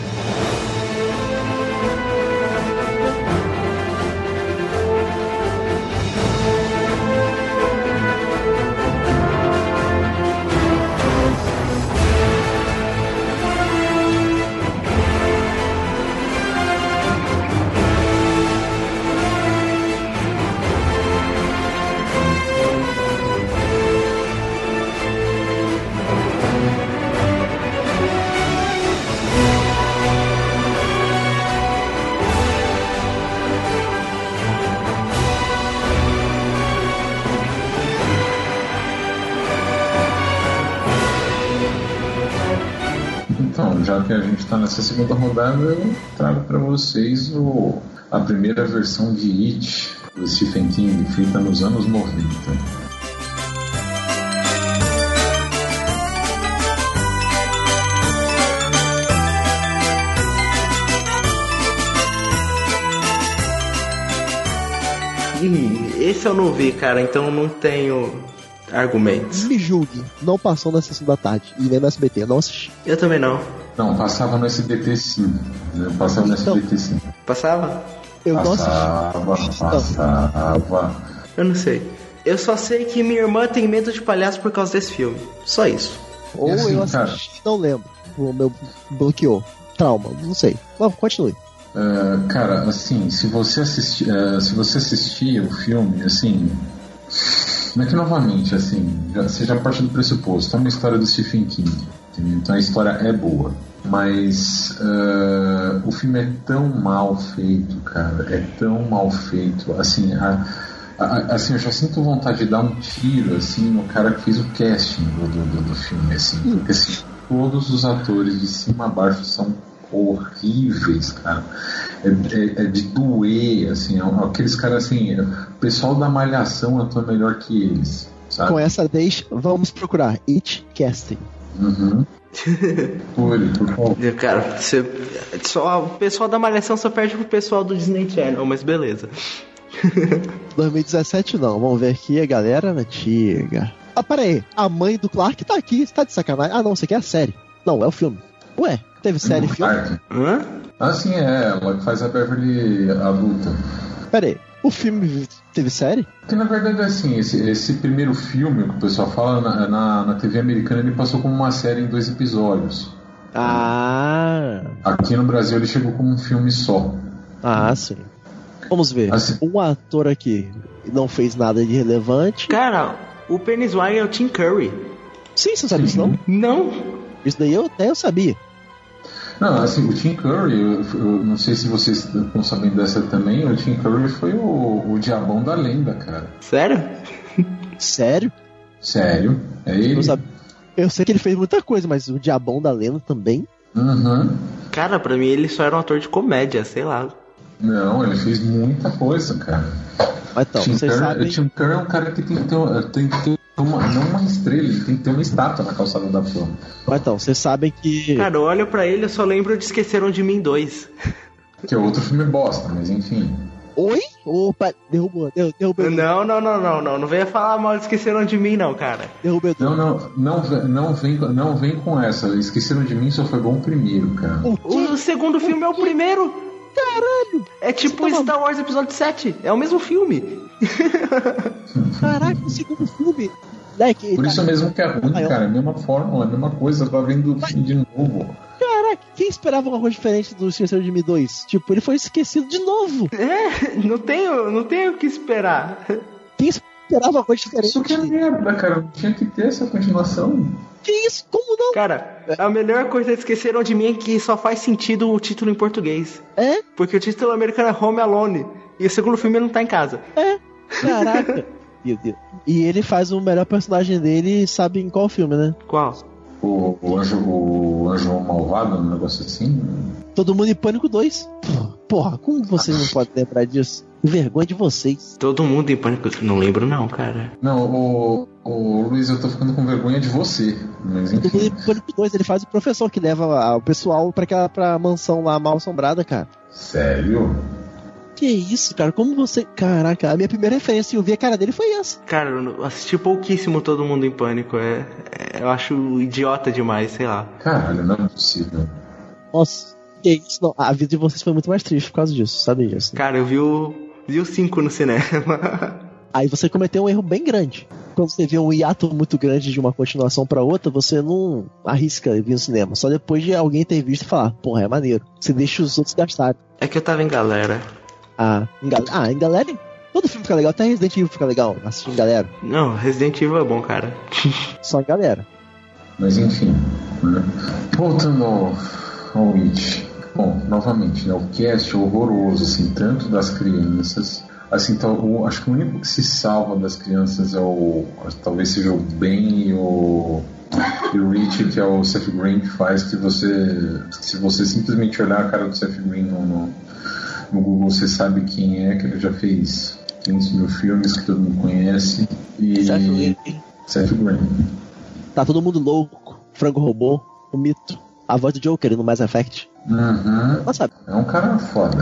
Então, já que a gente está nessa segunda rodada, eu trago para vocês a primeira versão de It, do Stephen King, feita nos anos 90. Esse eu não vi, cara, então não tenho argumentos. Me julgue, não passou na sessão da tarde e nem no SBT, eu não assisti. Eu também não. Não, passava no SBT sim. Passava no SBT sim. Passava? Eu não assisti. Passava. Eu não sei. Eu só sei que minha irmã tem medo de palhaço por causa desse filme. Só isso. Ou assim, eu assisti, não lembro. O meu bloqueou. Trauma, não sei. Mas continue. Cara, assim, se você assistir o filme, assim, não é que novamente, assim, você já parte do pressuposto, é uma história do Stephen King, entendeu? Então a história é boa, mas o filme é tão mal feito, cara, é tão mal feito, assim, Assim, eu já sinto vontade de dar um tiro, assim, no cara que fez o casting do filme, assim. Porque, assim, todos os atores de cima a baixo são horríveis, cara. É de doer, assim. Aqueles caras, assim, o pessoal da Malhação atua melhor que eles, sabe? Com essa deixa, vamos procurar It Casting. Uhum. Por favor. Cara, o pessoal da Malhação só perde pro pessoal do Disney Channel, mas beleza. 2017 não, vamos ver aqui a galera antiga. Ah, pera aí, a mãe do Clark tá aqui, você tá de sacanagem? Ah não, isso aqui é a série. Não, é o filme. Ué, teve série e filme? Hã? Ah, sim, ela que faz a Beverly adulta. Pera aí, o filme teve série? Porque na verdade é assim, esse primeiro filme que o pessoal fala na TV americana, ele passou como uma série em 2 episódios. Ah. Aqui no Brasil ele chegou como um filme só. Ah, sim. Vamos ver. Assim, um ator aqui não fez nada de relevante. Cara, o Pennywise é o Tim Curry. Sim, você sabe isso não? Não. Isso daí eu sabia. Não, assim, o Tim Curry, eu não sei se vocês estão sabendo dessa também, o Tim Curry foi o diabão da lenda, cara. Sério? Sério? Sério, é ele. Eu sei que ele fez muita coisa, mas o diabão da lenda também? Uhum. Cara, pra mim ele só era um ator de comédia, sei lá. Não, ele fez muita coisa, cara. Mas então, vocês sabem... O Tim Curry é um cara que tem que ter não uma estrela, ele tem que ter uma estátua na calçada da fama. Mas então, vocês sabem que... Cara, eu olho pra ele, eu só lembro de Esqueceram de Mim 2. Que é outro filme bosta, mas enfim. Oi? Opa, derrubou. Não venha falar mal de Esqueceram de Mim, não, cara. Derrubou. Não vem com essa. Esqueceram de Mim só foi bom o primeiro, cara. O segundo filme é o primeiro. Caralho! É tipo Star Wars Episódio 7. É o mesmo filme. Caraca, o segundo filme. Por isso mesmo que é ruim, cara. É a mesma fórmula, a mesma coisa. Tá vendo o filme de novo. Caraca, quem esperava uma coisa diferente do Esqueceram de Mim 2? Tipo, ele foi esquecido de novo. É, não tenho o que esperar. Quem esperava uma coisa diferente? Isso que é merda, cara. Tinha que ter essa continuação. Que isso? Como não? Cara, a melhor coisa que Esqueceram de Mim é que só faz sentido o título em português. É? Porque o título americano é Home Alone. E o segundo filme ele não tá em casa. É? Caraca. Meu Deus. E ele faz o melhor personagem dele, sabe em qual filme, né? Qual? O Anjo Malvado, um negócio assim. Todo Mundo em Pânico 2. Porra, como vocês não podem lembrar disso? Vergonha de vocês. Todo Mundo em Pânico. Não lembro não, cara. Não, o Luiz, eu tô ficando com vergonha de você. Mas enfim. Todo Mundo em Pânico 2, ele faz o professor que leva o pessoal pra mansão lá mal assombrada, cara. Sério? Que isso, cara? Como você... Caraca, a minha primeira referência que eu vi a cara dele foi essa. Cara, eu assisti pouquíssimo Todo Mundo em Pânico. Eu acho idiota demais, sei lá. Caralho, não é possível. Nossa, que isso? Não, a vida de vocês foi muito mais triste por causa disso, sabe disso? Cara, eu vi o 5 no cinema. Aí você cometeu um erro bem grande. Quando você vê um hiato muito grande de uma continuação pra outra, você não arrisca vir no cinema. Só depois de alguém ter visto e falar, porra, é maneiro. Você deixa os outros gastarem. É que eu tava em galera. Em galera? Todo filme fica legal, até Resident Evil fica legal assistir em galera. Não, Resident Evil é bom, cara. Só em galera. Mas enfim, né? Voltando ao It. Bom, novamente, né? O cast horroroso, assim, tanto das crianças. Assim, então, acho que o único que se salva das crianças é talvez seja o Ben e o Rich, que é o Seth Green, que faz que se você simplesmente olhar a cara do Seth Green no Google, você sabe quem é, que ele já fez 500 mil filmes que todo mundo conhece. E Seth Green. Tá todo mundo louco. Frango Robô, o Mito, a voz do Joker no Mass Effect. Uhum. Nossa. É um cara foda.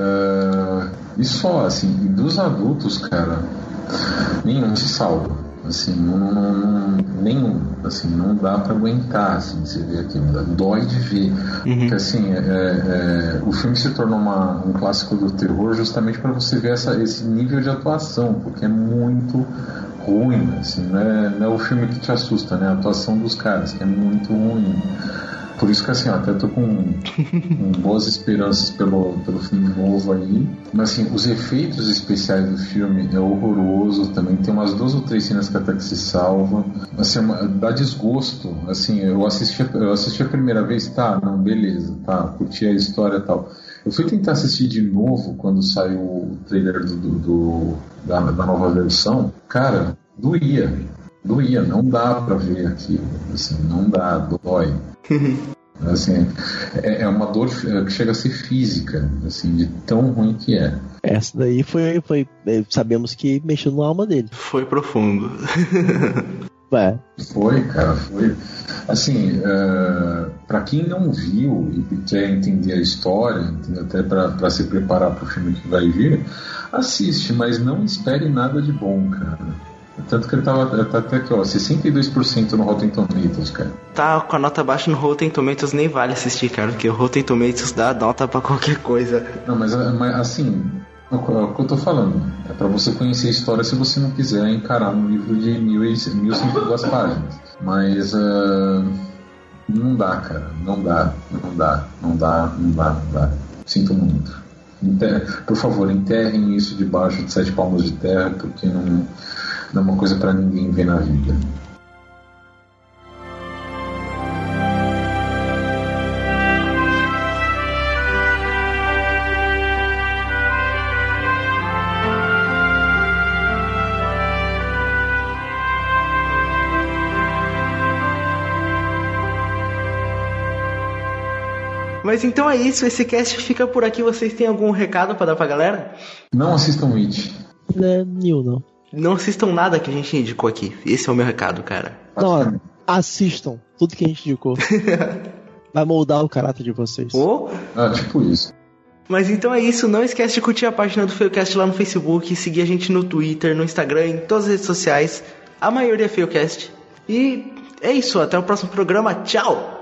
E só, assim, dos adultos, cara, nenhum se salva. Assim, nenhum, assim, não dá pra aguentar, assim, você vê aquilo, dói de ver. Porque, assim, o filme se tornou um clássico do terror justamente pra você ver esse nível de atuação, porque é muito ruim, assim, não é o filme que te assusta, né? A atuação dos caras, que é muito ruim. Por isso que, assim, até tô com boas esperanças pelo filme novo aí. Mas, assim, os efeitos especiais do filme é horroroso. Também tem umas 2 ou 3 cenas que até que se salva. Assim, dá desgosto. Assim, eu assisti a primeira vez, tá, não, beleza, tá, curti a história e tal. Eu fui tentar assistir de novo quando saiu o trailer da nova versão. Cara, doía, não dá pra ver aquilo, assim, não dá, dói. Assim, é uma dor que chega a ser física, assim, de tão ruim que é. Essa daí foi sabemos que mexeu na alma dele. Foi profundo. Foi, cara, foi. Assim, pra quem não viu e quer entender a história, até pra se preparar pro filme que vai vir, assiste, mas não espere nada de bom, cara. Tanto que ele tá até aqui, 62% no Rotten Tomatoes, cara. Tá com a nota baixa no Rotten Tomatoes, nem vale assistir, cara, porque o Rotten Tomatoes dá nota pra qualquer coisa. Não, mas assim, o que eu tô falando é pra você conhecer a história se você não quiser encarar um livro de 1052 páginas. Mas não dá, cara, não dá. Sinto muito. Por favor, enterrem isso debaixo de 7 palmos de terra, porque não é uma coisa pra ninguém ver na vida. Mas então é isso, esse cast fica por aqui. Vocês têm algum recado pra dar pra galera? Não assistam It. Não. Não assistam nada que a gente indicou aqui. Esse é o meu recado, cara. Não, assistam tudo que a gente indicou. Vai moldar o caráter de vocês. Tipo isso. Mas então é isso, não esquece de curtir a página do Feiocast lá no Facebook, seguir a gente no Twitter, no Instagram, em todas as redes sociais. A maioria é Feiocast. E é isso, até o próximo programa, tchau!